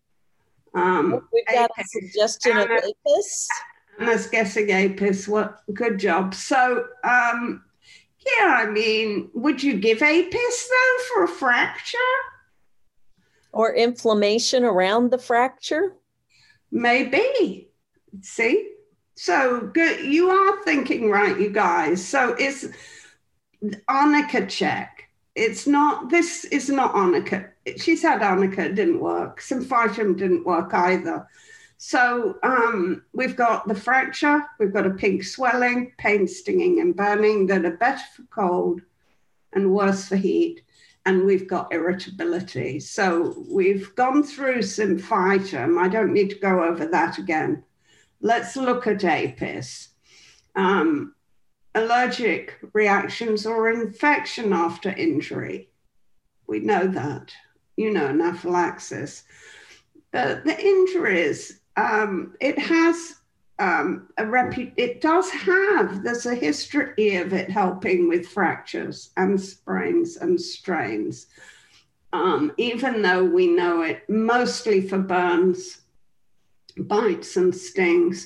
Speaker 3: Um,
Speaker 2: we've got apis. A suggestion Anna, of apis.
Speaker 3: Anna's guessing apis. What good job. So. Um, Yeah, I mean, would you give apis, though, for a fracture?
Speaker 2: Or inflammation around the fracture?
Speaker 3: Maybe. See? So good. You are thinking right, you guys. So it's arnica check. It's not, this is not arnica. She's had arnica, it didn't work. Symphytum didn't work either. So um, we've got the fracture, we've got a pink swelling, pain, stinging, and burning that are better for cold and worse for heat. And we've got irritability. So we've gone through symphytum. I don't need to go over that again. Let's look at apis. Um, allergic reactions or infection after injury. We know that, you know, anaphylaxis. But the injuries, Um, it has um, a repu- it does have, there's a history of it helping with fractures and sprains and strains, um, even though we know it mostly for burns, bites and stings.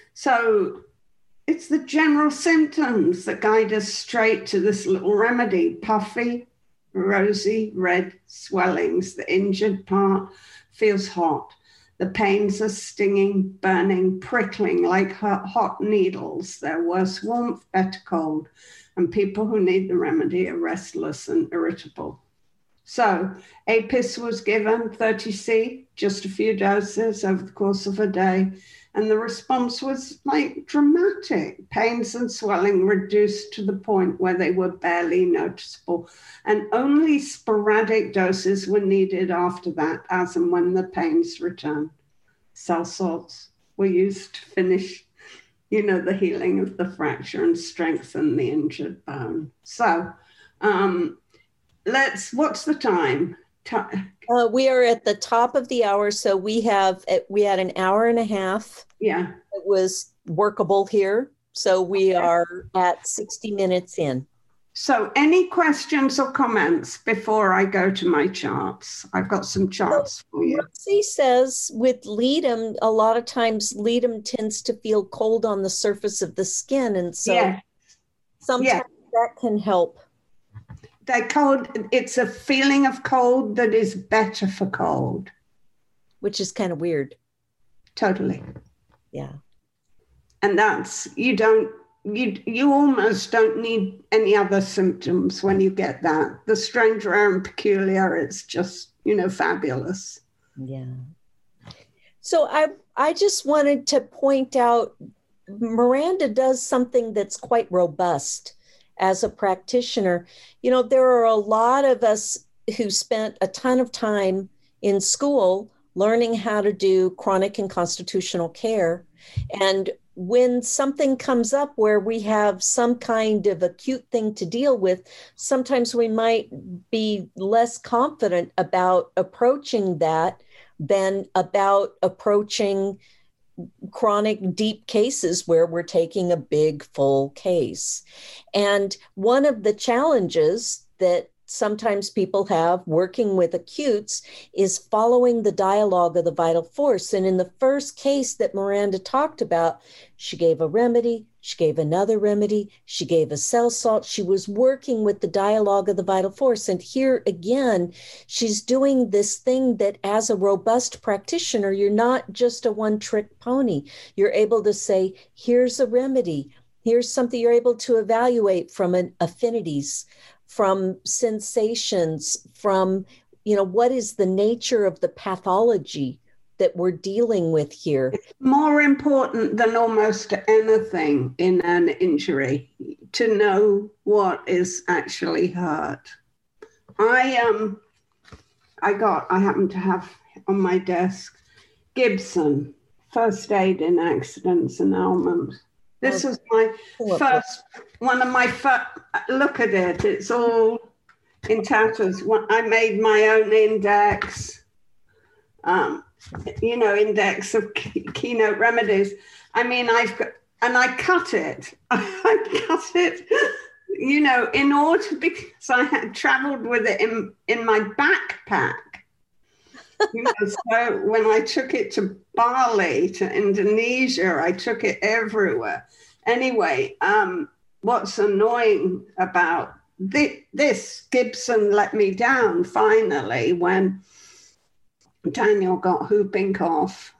Speaker 3: So it's the general symptoms that guide us straight to this little remedy: puffy, rosy, red swellings. The injured part feels hot. The pains are stinging, burning, prickling like hot needles. They're worse warmth, better cold. And people who need the remedy are restless and irritable. So apis was given thirty C, just a few doses over the course of a day. And the response was like dramatic. Pains and swelling reduced to the point where they were barely noticeable. And only sporadic doses were needed after that, as and when the pains returned. Cell salts were used to finish, you know, the healing of the fracture and strengthen the injured bone. So um, let's, what's the time?
Speaker 2: Uh, we are at the top of the hour, so we have we had an hour and a half.
Speaker 3: Yeah,
Speaker 2: it was workable here, so we okay. are at sixty minutes in.
Speaker 3: So, any questions or comments before I go to my charts? I've got some charts so, for you.
Speaker 2: Rosie says with ledum, a lot of times ledum tends to feel cold on the surface of the skin, and so yeah. sometimes yeah. that can help.
Speaker 3: They cold, it's a feeling of cold that is better for cold.
Speaker 2: Which is kind of weird.
Speaker 3: Totally.
Speaker 2: Yeah.
Speaker 3: And that's, you don't, you you almost don't need any other symptoms when you get that. The strange, rare, and peculiar, it's just, you know, fabulous.
Speaker 2: Yeah. So I I just wanted to point out, Miranda does something that's quite robust as a practitioner. You know, there are a lot of us who spent a ton of time in school learning how to do chronic and constitutional care. And when something comes up where we have some kind of acute thing to deal with, sometimes we might be less confident about approaching that than about approaching chronic deep cases where we're taking a big full case. And one of the challenges that sometimes people have working with acutes is following the dialogue of the vital force. And in the first case that Miranda talked about, she gave a remedy, she gave another remedy, she gave a cell salt. She was working with the dialogue of the vital force. And here again, she's doing this thing that as a robust practitioner, you're not just a one-trick pony. You're able to say, here's a remedy. Here's something you're able to evaluate from an affinities, from sensations, from, you know, what is the nature of the pathology that we're dealing with here.
Speaker 3: It's more important than almost anything in an injury to know what is actually hurt. I um, I got, I happen to have on my desk, Gibson, First Aid in Accidents and Ailments. This was my first, one of my first, look at it, it's all in tatters. I made my own index, um, you know, index of key, keynote remedies. I mean, I've got, and I cut it. I cut it, you know, in order, because I had traveled with it in, in my backpack. You know, so when I took it to Bali, to Indonesia, I took it everywhere. Anyway, um, what's annoying about th- this, Gibson let me down finally when Daniel got whooping cough.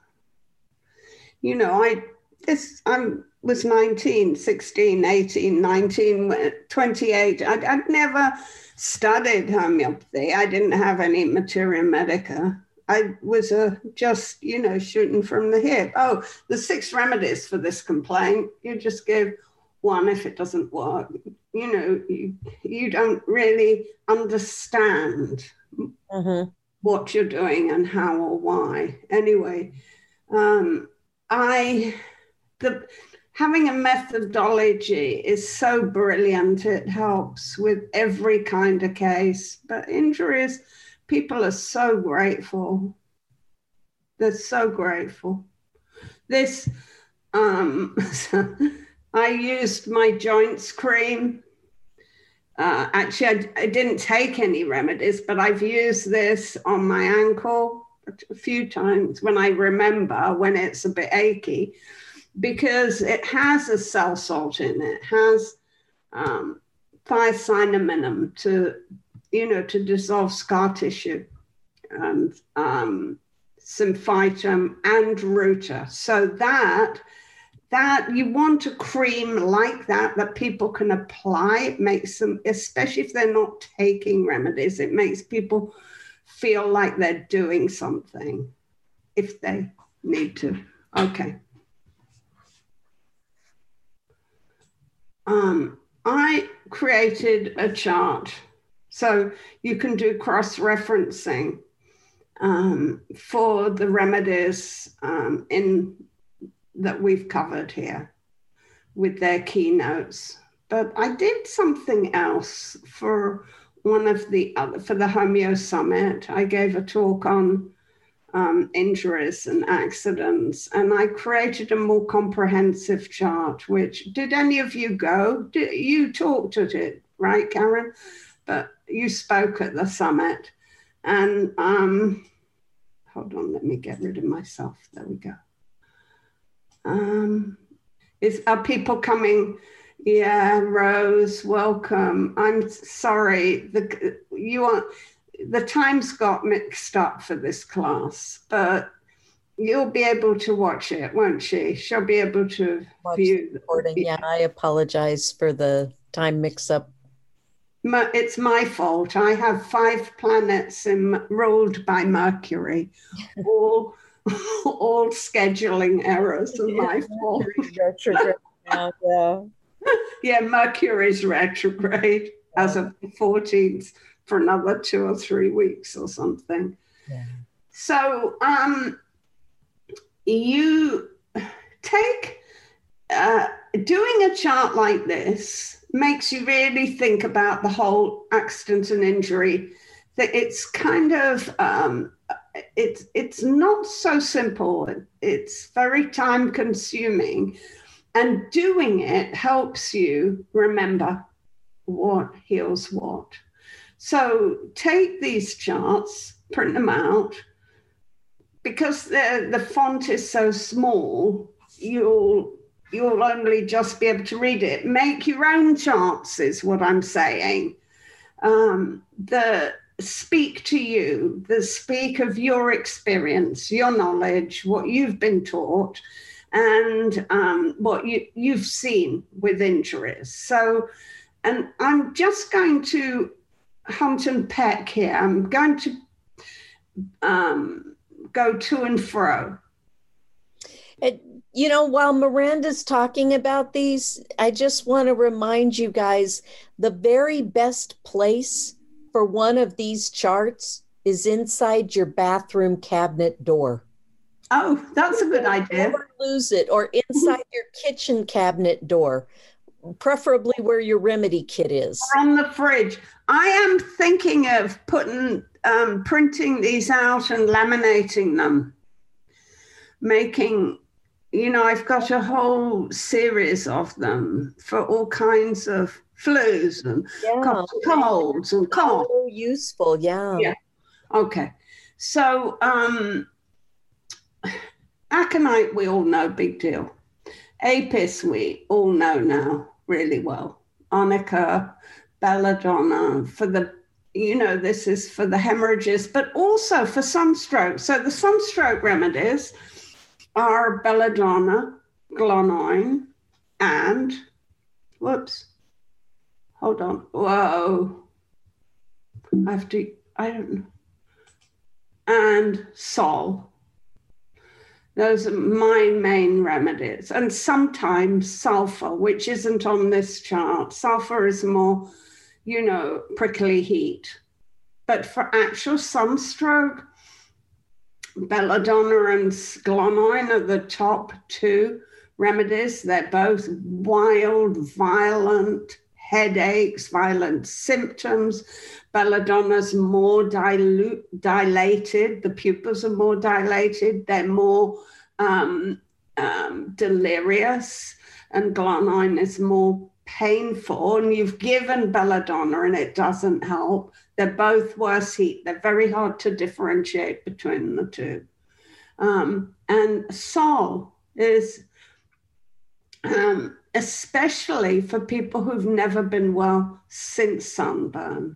Speaker 3: You know, I this I was nineteen, sixteen, eighteen, nineteen, twenty-eight. I'd, I'd never studied homeopathy. I didn't have any materia medica. I was uh, just, you know, shooting from the hip. Oh, the six remedies for this complaint. You just give one if it doesn't work. You know, you, you don't really understand mm-hmm. what you're doing and how or why. Anyway, um, I, the having a methodology is so brilliant. It helps with every kind of case, but injuries, people are so grateful. They're so grateful. This, um, I used my joints cream. Uh, actually, I, I didn't take any remedies, but I've used this on my ankle a few times when I remember, when it's a bit achy, because it has a cell salt in it. It has um, thiocyanamide to, you know, to dissolve scar tissue, and um, symphytum and ruta. So that, that you want a cream like that, that people can apply. It makes them, especially if they're not taking remedies, it makes people feel like they're doing something if they need to. Okay. Um, I created a chart. So you can do cross-referencing um, for the remedies um, in that we've covered here with their keynotes. But I did something else for one of the other, for the Homeo Summit. I gave a talk on um, injuries and accidents, and I created a more comprehensive chart, which, did any of you go? Did, you talked at it, right, Karen? But you spoke at the summit, and um, hold on, let me get rid of myself. There we go. Um, is are people coming? Yeah, Rose, welcome. I'm sorry, the you are the times got mixed up for this class, but you'll be able to watch it, won't she? She'll be able to
Speaker 2: Watch
Speaker 3: view
Speaker 2: the recording. Yeah, I apologize for the time mix-up.
Speaker 3: It's my fault. I have five planets in, ruled by Mercury, all all scheduling errors are my fault.
Speaker 2: Retrograde now, yeah.
Speaker 3: Yeah, Mercury's retrograde yeah. as of the fourteenth for another two or three weeks or something.
Speaker 2: Yeah.
Speaker 3: So um, you take, uh, doing a chart like this makes you really think about the whole accident and injury. That it's kind of, um, it's, it's not so simple. It's very time consuming. And doing it helps you remember what heals what. So take these charts, print them out. Because the, the font is so small, you'll you'll only just be able to read it. Make your own charts is what I'm saying. Um, the speak to you, the speak of your experience, your knowledge, what you've been taught, and um, what you, you've seen with injuries. So, and I'm just going to hunt and peck here. I'm going to um, go to and fro.
Speaker 2: It, you know, while Miranda's talking about these, I just want to remind you guys, the very best place for one of these charts is inside your bathroom cabinet door.
Speaker 3: Oh, that's a good idea.
Speaker 2: Never lose it, or inside your kitchen cabinet door, preferably where your remedy kit is.
Speaker 3: Or on the fridge. I am thinking of putting, um, printing these out and laminating them, making, you know, I've got a whole series of them for all kinds of flus and
Speaker 2: yeah.
Speaker 3: colds and coughs.
Speaker 2: So useful, yeah.
Speaker 3: Yeah. Okay. So, um, aconite, we all know, big deal. Apis, we all know now really well. Arnica, belladonna, for the, you know, this is for the hemorrhages, but also for sunstroke. So the sunstroke remedies are belladonna, glonoine, and, whoops, hold on, whoa, I have to, I don't know, and sol. Those are my main remedies. And sometimes sulfur, which isn't on this chart. Sulfur is more, you know, prickly heat. But for actual sunstroke, belladonna and glonoine are the top two remedies. They're both wild, violent headaches, violent symptoms. Belladonna's more dilute, dilated. The pupils are more dilated. They're more um, um, delirious. And glonoine is more painful. And you've given belladonna and it doesn't help. They're both worse heat. They're very hard to differentiate between the two. Um, and sol is um, especially for people who've never been well since sunburn.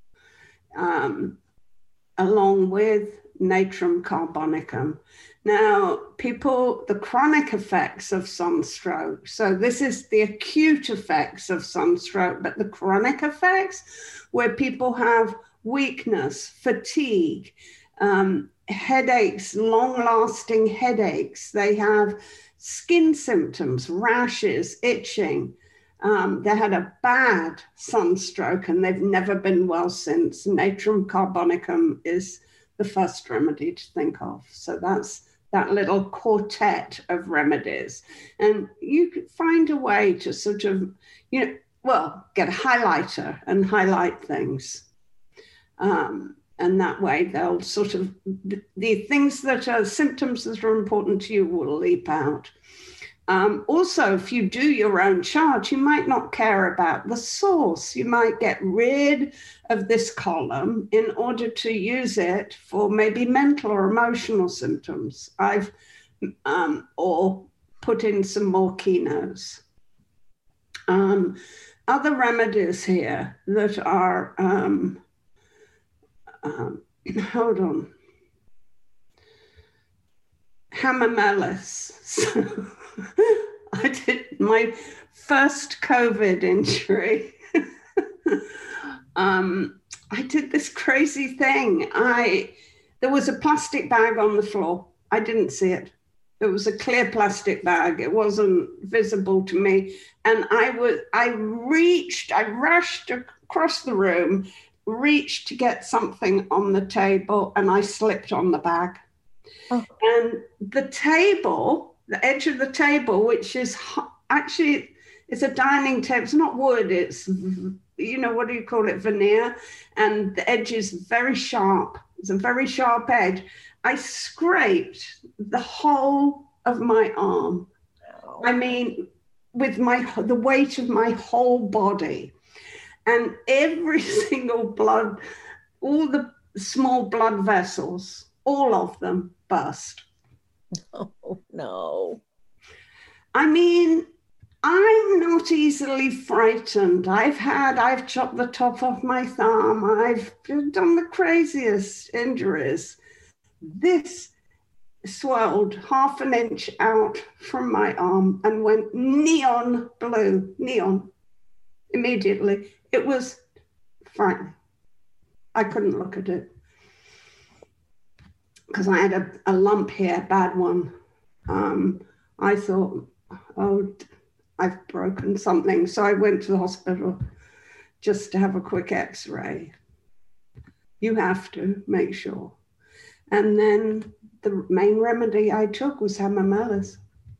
Speaker 3: Um, along with natrum carbonicum. Now, people, the chronic effects of sunstroke, so this is the acute effects of sunstroke, but the chronic effects where people have weakness, fatigue, um, headaches, long-lasting headaches. They have skin symptoms, rashes, itching. Um, they had a bad sunstroke and they've never been well since. Natrum carbonicum is the first remedy to think of. So that's that little quartet of remedies. And you could find a way to sort of, you know, well, get a highlighter and highlight things. Um, and that way they'll sort of, the things that are symptoms that are important to you will leap out. Um, also, if you do your own chart, you might not care about the source. You might get rid of this column in order to use it for maybe mental or emotional symptoms. I've, um, or put in some more keynotes. Um, other remedies here that are, um, um, hold on. Hamamelis. So I did my first COVID injury. um, I did this crazy thing. I there was a plastic bag on the floor. I didn't see it. It was a clear plastic bag. It wasn't visible to me. And I was I reached, I rushed across the room, reached to get something on the table, and I slipped on the bag. Oh. And the table, the edge of the table, which is actually, it's a dining table. It's not wood. It's, you know, what do you call it? Veneer. And the edge is very sharp. It's a very sharp edge. I scraped the whole of my arm. Oh. I mean, with my the weight of my whole body. And every single blood, all the small blood vessels, all of them burst.
Speaker 2: Oh, no.
Speaker 3: I mean, I'm not easily frightened. I've had, I've chopped the top off my thumb. I've done the craziest injuries. This swelled half an inch out from my arm and went neon blue, neon, immediately. It was frightening. I couldn't look at it because I had a, a lump here, bad one. Um, I thought, oh, I've broken something. So I went to the hospital just to have a quick x-ray. You have to make sure. And then the main remedy I took was Hamamelis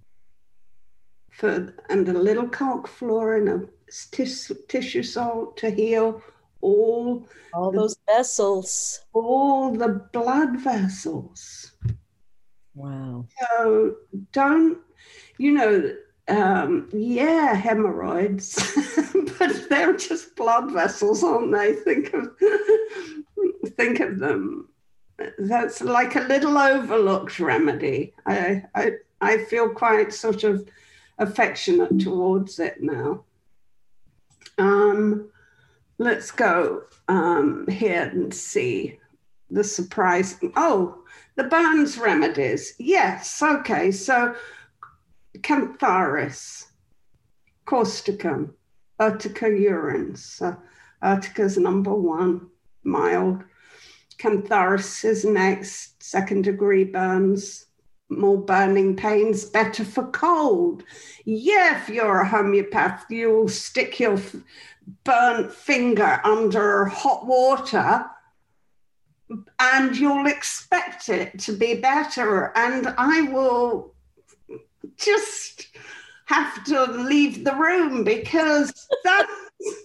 Speaker 3: for, and a little calc floor and a tis, tissue salt to heal all
Speaker 2: all
Speaker 3: the,
Speaker 2: those vessels,
Speaker 3: all the blood vessels.
Speaker 2: Wow.
Speaker 3: So don't, you know, um, yeah, hemorrhoids, but they're just blood vessels, aren't they? Think of, think of them. That's like a little overlooked remedy. I, I, I feel quite sort of affectionate towards it now. Um, let's go um, here and see the surprise. Oh, the Burns remedies. Yes, okay. So Cantharis, causticum, Urtica urens. So Urtica's number one, mild. Cantharis is next, second degree burns, more burning pains, better for cold. Yeah, if you're a homeopath, you'll stick your f- burnt finger under hot water and you'll expect it to be better. And I will just have to leave the room because that's,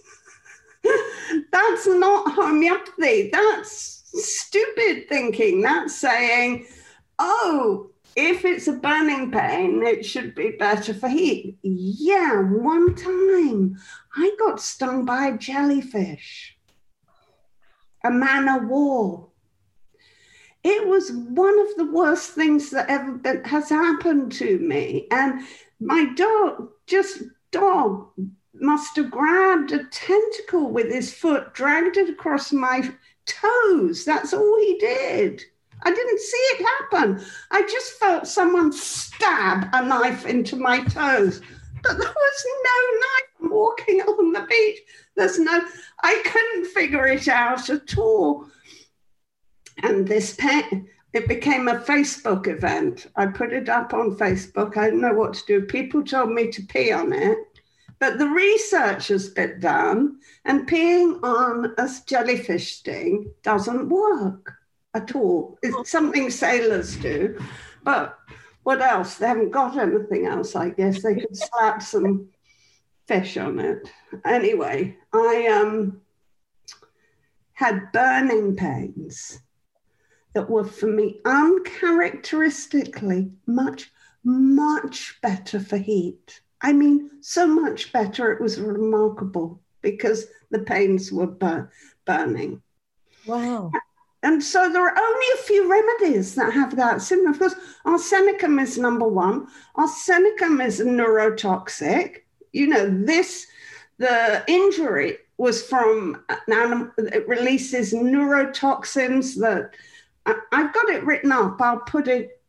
Speaker 3: that's not homeopathy. That's stupid thinking. That's saying, oh, if it's a burning pain, it should be better for heat. Yeah, one time I got stung by a jellyfish, a man o' war. It was one of the worst things that ever been, has happened to me. And my dog, just dog, must have grabbed a tentacle with his foot, dragged it across my toes. That's all he did. I didn't see it happen. I just felt someone stab a knife into my toes. But there was no knife. I'm walking on the beach. There's no, I couldn't figure it out at all. And this pain, it became a Facebook event. I put it up on Facebook. I didn't know what to do. People told me to pee on it. But the research has been done, and peeing on a jellyfish sting doesn't work at all. It's something sailors do, but what else? They haven't got anything else, I guess. They could slap some fish on it. Anyway, I um, had burning pains that were, for me, uncharacteristically much, much better for heat. I mean, so much better, it was remarkable because the pains were bur- burning.
Speaker 2: Wow.
Speaker 3: And so there are only a few remedies that have that symptom. Of course, arsenicum is number one. Arsenicum is neurotoxic. You know, this, the injury was from an animal, it releases neurotoxins that, I, I've got it written up. I'll put it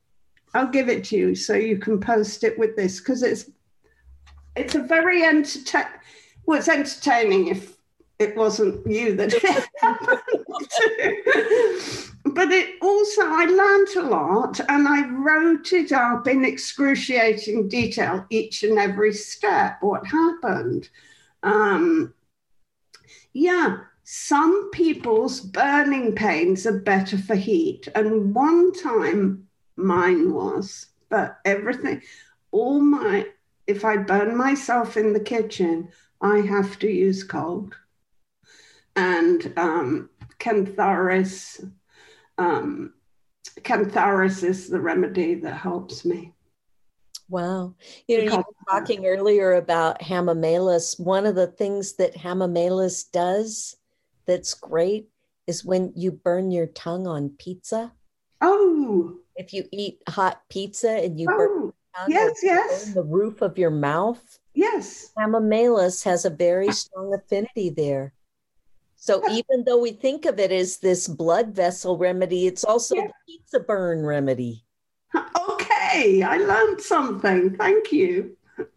Speaker 3: I'll give it to you so you can post it with this, because it's it's a very entertain. Well, it's entertaining if it wasn't you that it happened to. But it also, I learned a lot, and I wrote it up in excruciating detail, each and every step, what happened. Um, yeah, some people's burning pains are better for heat. And one time mine was, but everything, all my, if I burn myself in the kitchen, I have to use cold. And um, Cantharis, um, Cantharis is the remedy that helps me.
Speaker 2: Wow. You know, you were talking earlier about Hamamelis. One of the things that Hamamelis does that's great is when you burn your tongue on pizza.
Speaker 3: Oh.
Speaker 2: If you eat hot pizza and you
Speaker 3: oh,
Speaker 2: burn your tongue,
Speaker 3: yes, yes.
Speaker 2: burn the roof of your mouth.
Speaker 3: Yes.
Speaker 2: Hamamelis has a very strong affinity there. So even though we think of it as this blood vessel remedy, it's also yeah. the pizza burn remedy.
Speaker 3: Okay, I learned something. Thank you.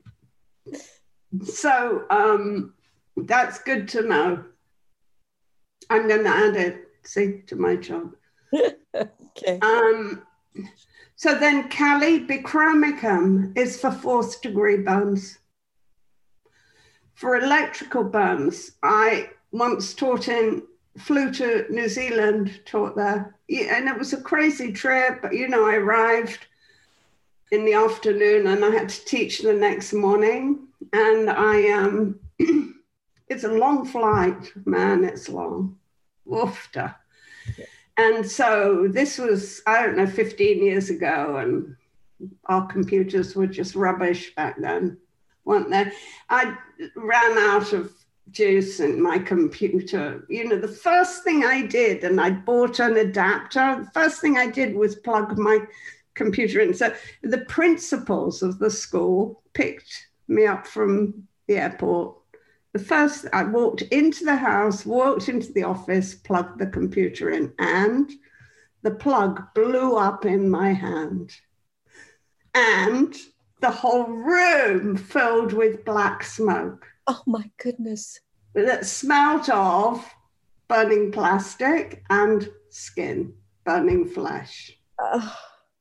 Speaker 3: So um, that's good to know. I'm going to add it, see, to my job.
Speaker 2: Okay.
Speaker 3: Um, so then Kali bichromicum is for fourth degree burns. For electrical burns, I once taught in, flew to New Zealand, taught there. And it was a crazy trip. But, you know, I arrived in the afternoon and I had to teach the next morning. And I, um, it's a long flight, man, it's long. Woofta. And so this was, I don't know, fifteen years ago, and our computers were just rubbish back then, weren't they? I ran out of juice in my computer. You know, the first thing I did, and I bought an adapter, the first thing I did was plug my computer in. So the principals of the school picked me up from the airport. The first, I walked into the house, walked into the office, plugged the computer in, and the plug blew up in my hand. And the whole room filled with black smoke.
Speaker 2: Oh my goodness.
Speaker 3: That smelled of burning plastic and skin, burning flesh.
Speaker 2: Oh.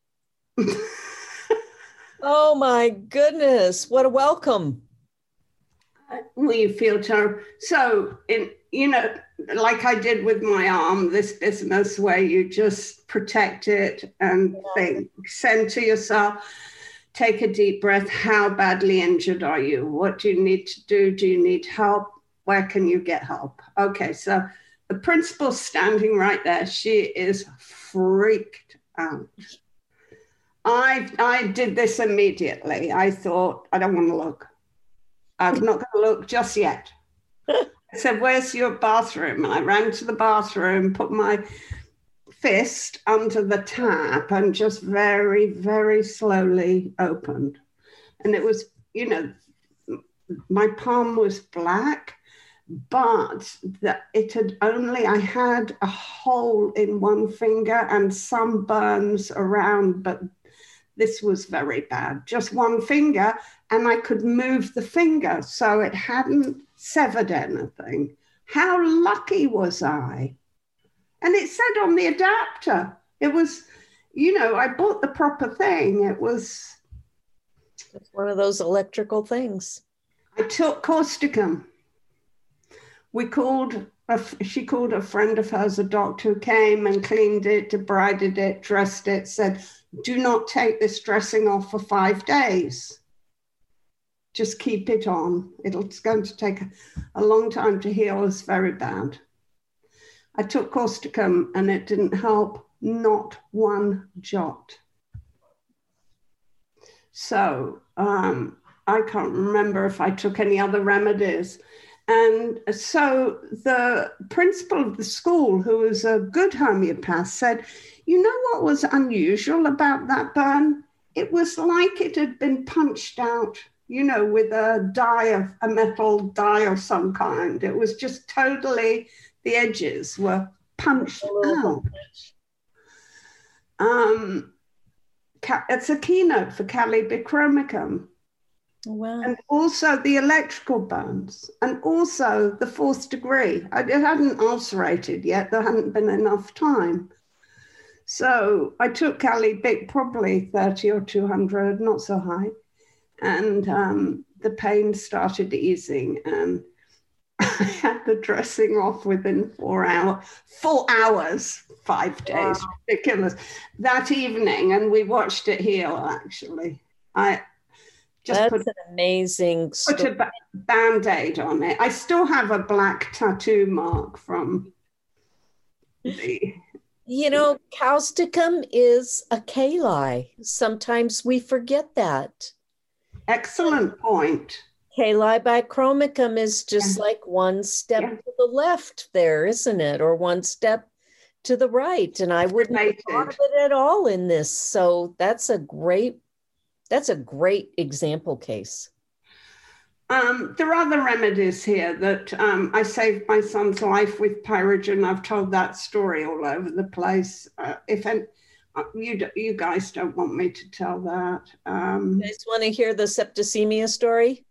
Speaker 2: Oh my goodness. What a welcome.
Speaker 3: We feel terrible. So, in, you know, like I did with my arm, this business where you just protect it and yeah. think, send to yourself, take a deep breath. How badly injured are you? What do you need to do? Do you need help? Where can you get help? Okay, so the principal's standing right there. She is freaked out. I, I did this immediately. I thought, I don't want to look. I'm not going to look just yet. I said, where's your bathroom? And I ran to the bathroom, put my fist under the tap and just very, very slowly opened. And it was, you know, my palm was black, but the, it had only, I had a hole in one finger and some burns around, but this was very bad. Just one finger, and I could move the finger, so it hadn't severed anything. How lucky was I? And it said on the adapter, it was, you know, I bought the proper thing. It was...
Speaker 2: It's one of those electrical things.
Speaker 3: I took causticum. We called, a, she called a friend of hers, a doctor who came and cleaned it, debrided it, dressed it, said, do not take this dressing off for five days. Just keep it on. It'll, it's going to take a, a long time to heal. It's very bad. I took causticum and it didn't help, not one jot. So um, I can't remember if I took any other remedies. And so the principal of the school, who was a good homeopath, said, you know what was unusual about that burn? It was like it had been punched out, you know, with a die of a metal die of some kind. It was just totally, the edges were punched out. Um, it's a keynote for Kali Bichromicum.
Speaker 2: Wow.
Speaker 3: And also the electrical burns, and also the fourth degree. I, it hadn't ulcerated yet. There hadn't been enough time. So I took Kali Bic, probably thirty or two hundred, not so high. And um, the pain started easing, and I had the dressing off within four hours, four hours, five days, wow. Ridiculous. That evening, and we watched it heal, actually. I just
Speaker 2: That's
Speaker 3: put,
Speaker 2: an amazing story.
Speaker 3: Put a ba- Band-Aid on it. I still have a black tattoo mark from the...
Speaker 2: You know, causticum is a kali. Sometimes we forget that.
Speaker 3: Excellent point.
Speaker 2: Kali bichromicum is just yeah. like one step yeah. to the left there, isn't it? Or one step to the right. And I wouldn't have thought of it at all in this. So that's a great, that's a great example case.
Speaker 3: Um, there are other remedies here that um, I saved my son's life with Pyrogen. I've told that story all over the place. Uh, if any, uh, you you guys don't want me to tell that. Um,
Speaker 2: you guys want to hear the septicemia story?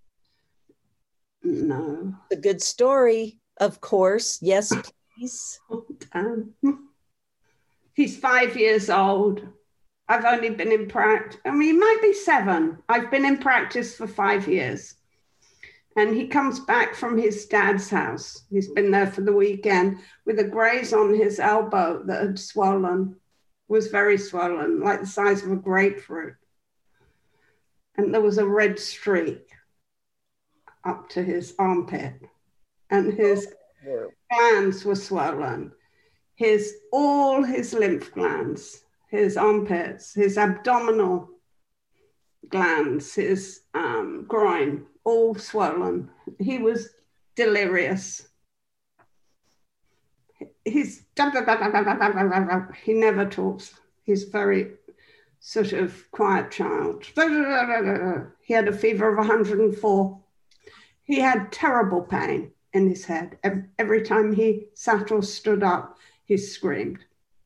Speaker 3: No.
Speaker 2: It's a good story, of course. Yes, please.
Speaker 3: Oh, damn. He's five years old. I've only been in practice. I mean, he might be seven. I've been in practice for five years. And he comes back from his dad's house. He's been there for the weekend with a graze on his elbow that had swollen, was very swollen, like the size of a grapefruit. And there was a red streak up to his armpit. And his oh, glands were swollen. His, all his lymph glands, his armpits, his abdominal glands, his um, groin, all swollen. He was delirious. He's, he never talks. He's very sort of quiet child. He had a fever of one hundred four. He had terrible pain in his head. Every time he sat or stood up, he screamed.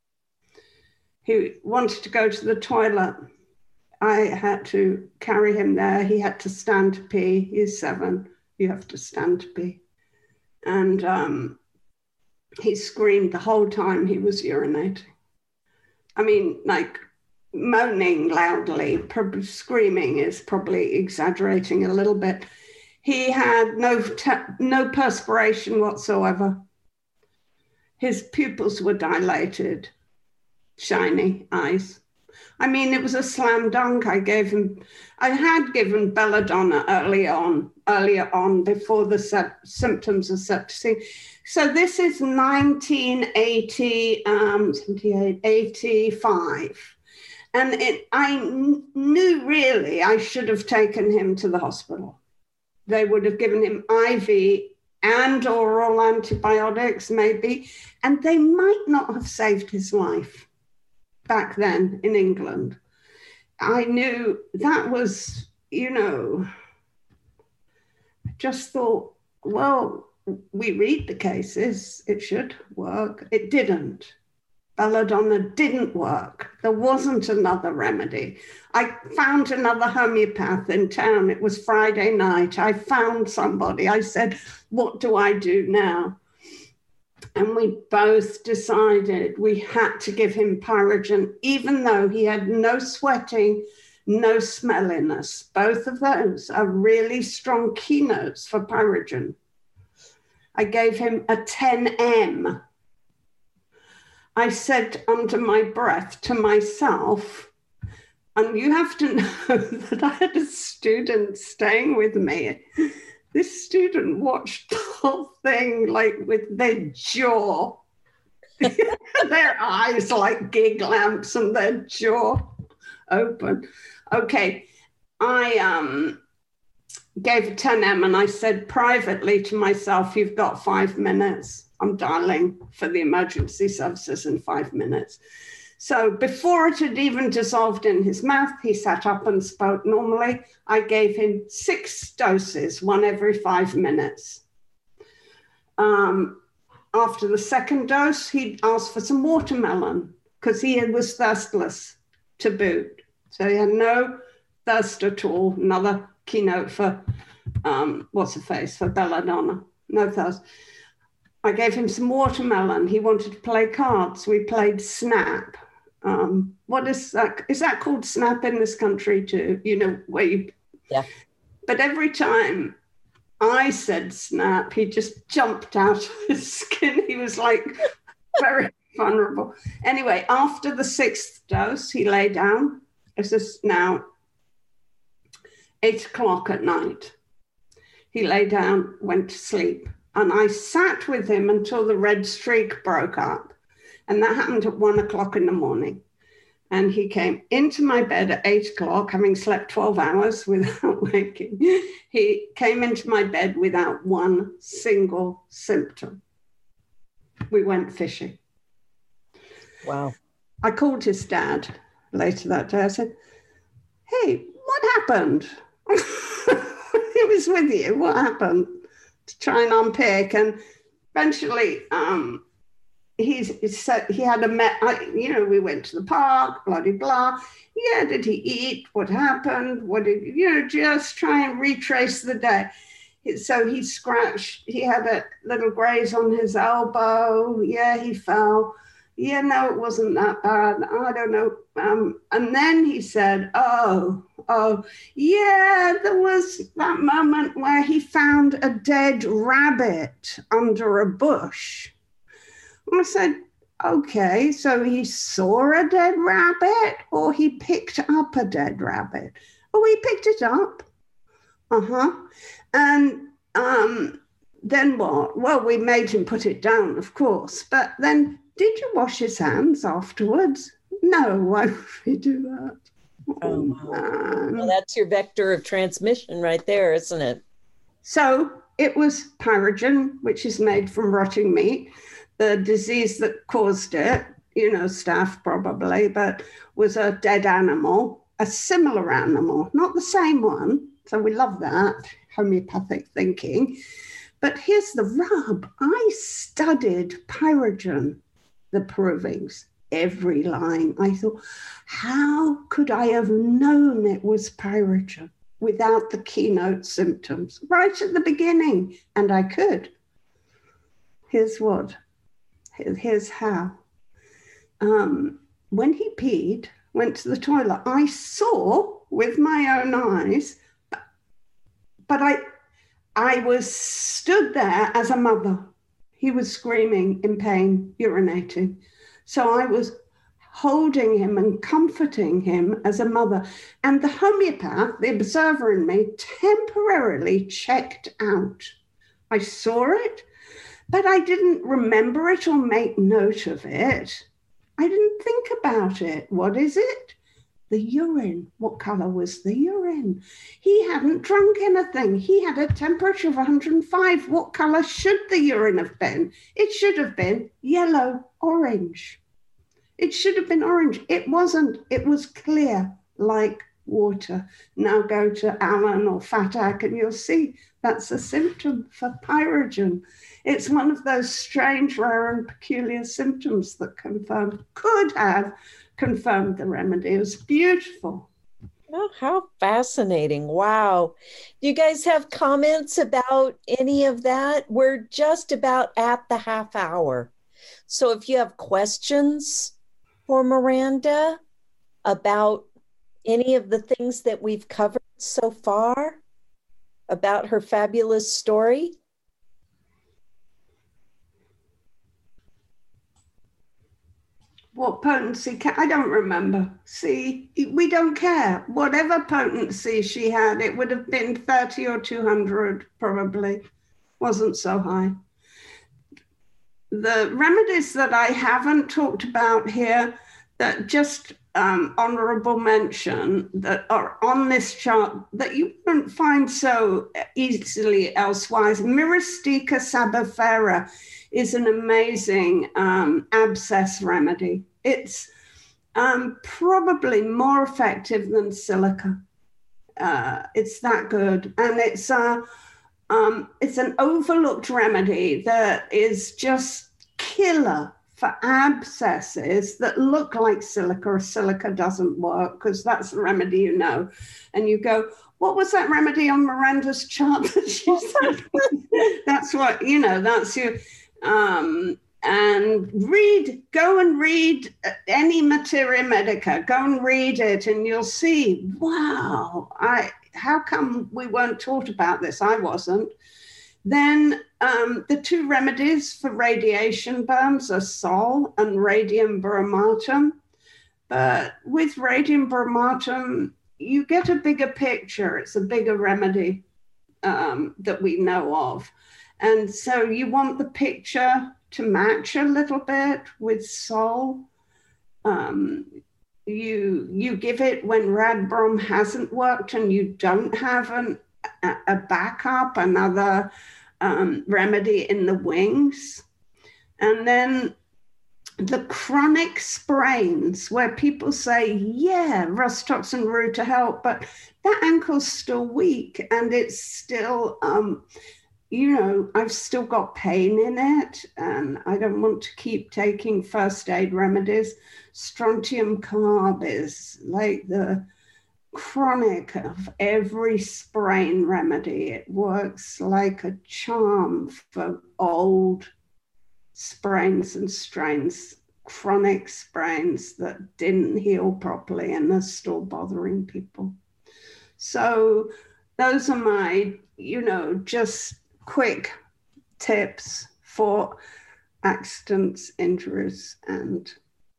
Speaker 3: He wanted to go to the toilet. I had to carry him there. He had to stand to pee. He's seven. You have to stand to pee. And um, he screamed the whole time he was urinating. I mean, like moaning loudly, probably screaming is probably exaggerating a little bit. He had no, te- no perspiration whatsoever. His pupils were dilated, shiny eyes. I mean, it was a slam dunk. I gave him, I had given belladonna early on, earlier on before the se- symptoms of septicemia. So this is nineteen eighty, um, seventy-eight, eighty-five. And it, I kn- knew really I should have taken him to the hospital. They would have given him I V and oral antibiotics maybe, and they might not have saved his life. Back then in England, I knew that was, you know, I just thought, well, we read the cases, it should work. It didn't. Belladonna didn't work. There wasn't another remedy. I found another homeopath in town. It was Friday night. I found somebody. I said, what do I do now? And we both decided we had to give him Pyrogen, even though he had no sweating, no smelliness. Both of those are really strong keynotes for Pyrogen. I gave him a ten M. I said under my breath to myself, and you have to know that I had a student staying with me. This student watched the whole thing like with their jaw, their eyes like gig lamps and their jaw open. Okay, I um, gave a ten M and I said privately to myself, you've got five minutes. I'm dialing for the emergency services in five minutes. So before it had even dissolved in his mouth, he sat up and spoke normally. I gave him six doses, one every five minutes. Um, after the second dose, he asked for some watermelon because he was thirstless. to boot. So he had no thirst at all. Another keynote for, um, what's her face, for Belladonna. No thirst. I gave him some watermelon. He wanted to play cards. We played Snap. Um, what is that? Is that called Snap in this country too? You know, where you...
Speaker 2: Yeah.
Speaker 3: But every time I said Snap, he just jumped out of his skin. He was like very vulnerable. Anyway, after the sixth dose, he lay down. This is now eight o'clock at night. He lay down, went to sleep. And I sat with him until the red streak broke up. And that happened at one o'clock in the morning. And he came into my bed at eight o'clock, having slept twelve hours without waking. He came into my bed without one single symptom. We went fishing.
Speaker 2: Wow.
Speaker 3: I called his dad later that day. I said, hey, what happened? He was with you. What happened? To try and unpick. And eventually, um, he's, he said he had a, met, I, you know, we went to the park, blah, blah, blah. Yeah, did he eat? What happened? What did, you know, just try and retrace the day. So he scratched, he had a little graze on his elbow. Yeah, he fell. Yeah, no, it wasn't that bad. I don't know. Um, and then he said, oh, oh, yeah, there was that moment where he found a dead rabbit under a bush. And I said, okay, so he saw a dead rabbit or he picked up a dead rabbit? Oh, he picked it up. Uh-huh. And um, then what? Well, we made him put it down, of course. But then, did you wash his hands afterwards? No, why would we do that?
Speaker 2: Oh, wow. Well, that's your vector of transmission right there, isn't it?
Speaker 3: So it was pyrogen, which is made from rotting meat. The disease that caused it, you know, staph probably, but was a dead animal, a similar animal, not the same one. So we love that, homeopathic thinking. But here's the rub. I studied pyrogen, the Peruvians, every line. I thought, how could I have known it was pyrogen without the keynote symptoms right at the beginning? And I could. Here's what. Here's how. Um, when he peed, went to the toilet, I saw with my own eyes, but I, I was stood there as a mother. He was screaming in pain, urinating. So I was holding him and comforting him as a mother. And the homeopath, the observer in me, temporarily checked out. I saw it, but I didn't remember it or make note of it. I didn't think about it. What is it? The urine. What color was the urine? He hadn't drunk anything. He had a temperature of one hundred five. What color should the urine have been? It should have been yellow, orange. It should have been orange. It wasn't. It was clear like water. Now go to Alan or Fatak and you'll see that's a symptom for pyrogen. It's one of those strange, rare and peculiar symptoms that confirmed, could have confirmed the remedy. It was beautiful.
Speaker 2: Oh, how fascinating. Wow. Do you guys have comments about any of that? We're just about at the half hour. So if you have questions for Miranda about any of the things that we've covered so far, about her fabulous story?
Speaker 3: What potency? Can, I don't remember. See, we don't care. Whatever potency she had, it would have been thirty or two hundred probably. Wasn't so high. The remedies that I haven't talked about here, that just um, honorable mention, that are on this chart that you wouldn't find so easily elsewise. Myristica sabifera is an amazing um, abscess remedy. It's um, probably more effective than silica. Uh, it's that good. And it's, uh, um, it's an overlooked remedy that is just killer for abscesses that look like silica, or silica doesn't work, because that's the remedy, you know. And you go, what was that remedy on Miranda's chart that she said? That's what, you know, that's you. Um, and read, go and read any Materia Medica, go and read it, and you'll see, wow, I, how come we weren't taught about this? I wasn't. Then um, the two remedies for radiation burns are Sol and Radium Bromatum. But with Radium Bromatum, you get a bigger picture. It's a bigger remedy um, that we know of. And so you want the picture to match a little bit with Sol. Um, you, you give it when Radbrom hasn't worked and you don't have an, a, a backup, another um, remedy in the wings. And then the chronic sprains where people say, yeah, rust toxin root to help, but that ankle's still weak and it's still, um, you know, I've still got pain in it and I don't want to keep taking first aid remedies. Strontium carb is like the chronic of every sprain remedy. It works like a charm for old sprains and strains, chronic sprains that didn't heal properly and are still bothering people. So those are my, you know, just quick tips for accidents, injuries, and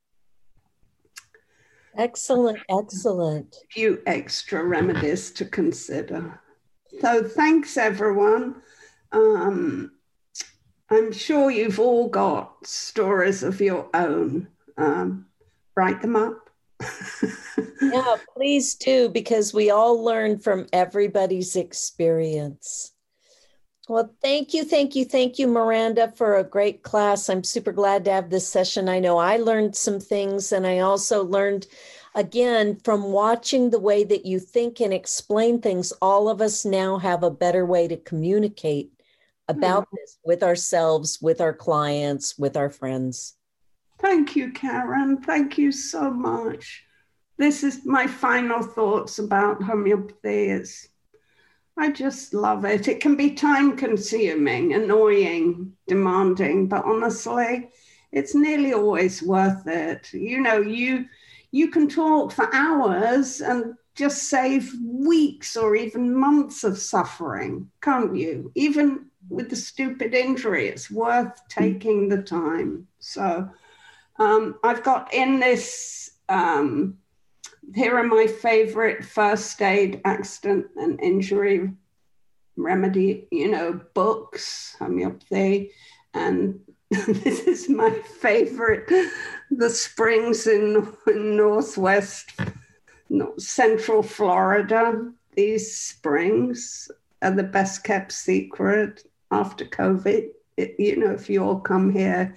Speaker 2: excellent, excellent.
Speaker 3: a few extra remedies to consider. So thanks, everyone. Um, I'm sure you've all got stories of your own. Um, write them up.
Speaker 2: Yeah, please do, because we all learn from everybody's experience. Well, thank you, thank you, thank you, Miranda, for a great class. I'm super glad to have this session. I know I learned some things, and I also learned, again, from watching the way that you think and explain things, all of us now have a better way to communicate about mm. this with ourselves, with our clients, with our friends.
Speaker 3: Thank you, Karen. Thank you so much. This is my final thoughts about homeopathy. It's I just love it. It can be time consuming, annoying, demanding, but honestly, it's nearly always worth it. You know, you you can talk for hours and just save weeks or even months of suffering, can't you? Even with the stupid injury, it's worth taking the time. So um, I've got in this, um, here are my favorite first aid, accident and injury remedy, you know, books, homeopathy. And this is my favorite, the springs in, in Northwest, no, Central Florida. These springs are the best kept secret after COVID. It, you know, if you all come here,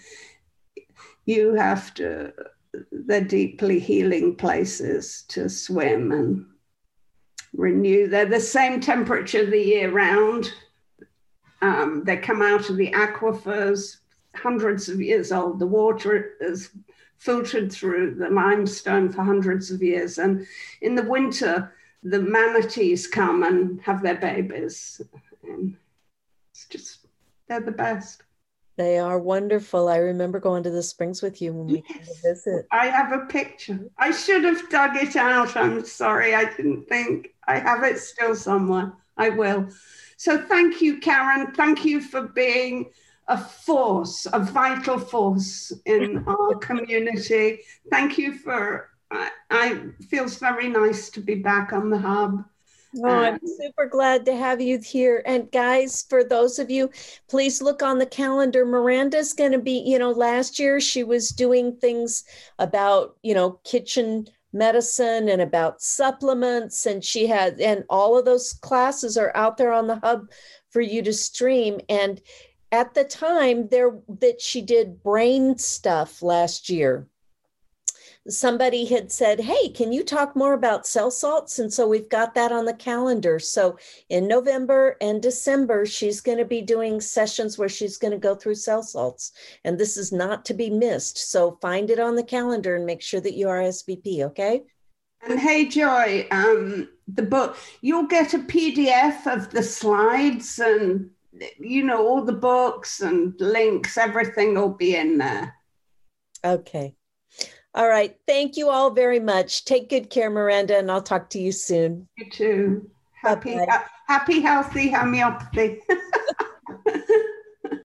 Speaker 3: you have to, they're deeply healing places to swim and renew. They're the same temperature the year round. Um, they come out of the aquifers, hundreds of years old. The water is filtered through the limestone for hundreds of years. And in the winter, the manatees come and have their babies. And it's just, they're the best.
Speaker 2: They are wonderful. I remember going to the springs with you when we
Speaker 3: Yes.
Speaker 2: came to visit.
Speaker 3: I have a picture. I should have dug it out. I'm sorry. I didn't think. I have it still somewhere. I will. So thank you, Karen. Thank you for being a force, a vital force in our community. Thank you for, I, I feels very nice to be back on the hub.
Speaker 2: Oh, I'm super glad to have you here. And guys, for those of you, please look on the calendar. Miranda's going to be, you know, last year she was doing things about, you know, kitchen medicine and about supplements. And she had, and all of those classes are out there on the hub for you to stream. And at the time there that she did brain stuff last year, somebody had said, hey, can you talk more about cell salts? And so we've got that on the calendar. So in November and December, she's going to be doing sessions where she's going to go through cell salts. And this is not to be missed. So find it on the calendar and make sure that you R S V P, okay?
Speaker 3: And hey, Joy, um, the book, you'll get a P D F of the slides and, you know, all the books and links, everything will be in there.
Speaker 2: Okay. All right. Thank you all very much. Take good care, Miranda, and I'll talk to you soon.
Speaker 3: You too. Happy, ha- happy, healthy homeopathy.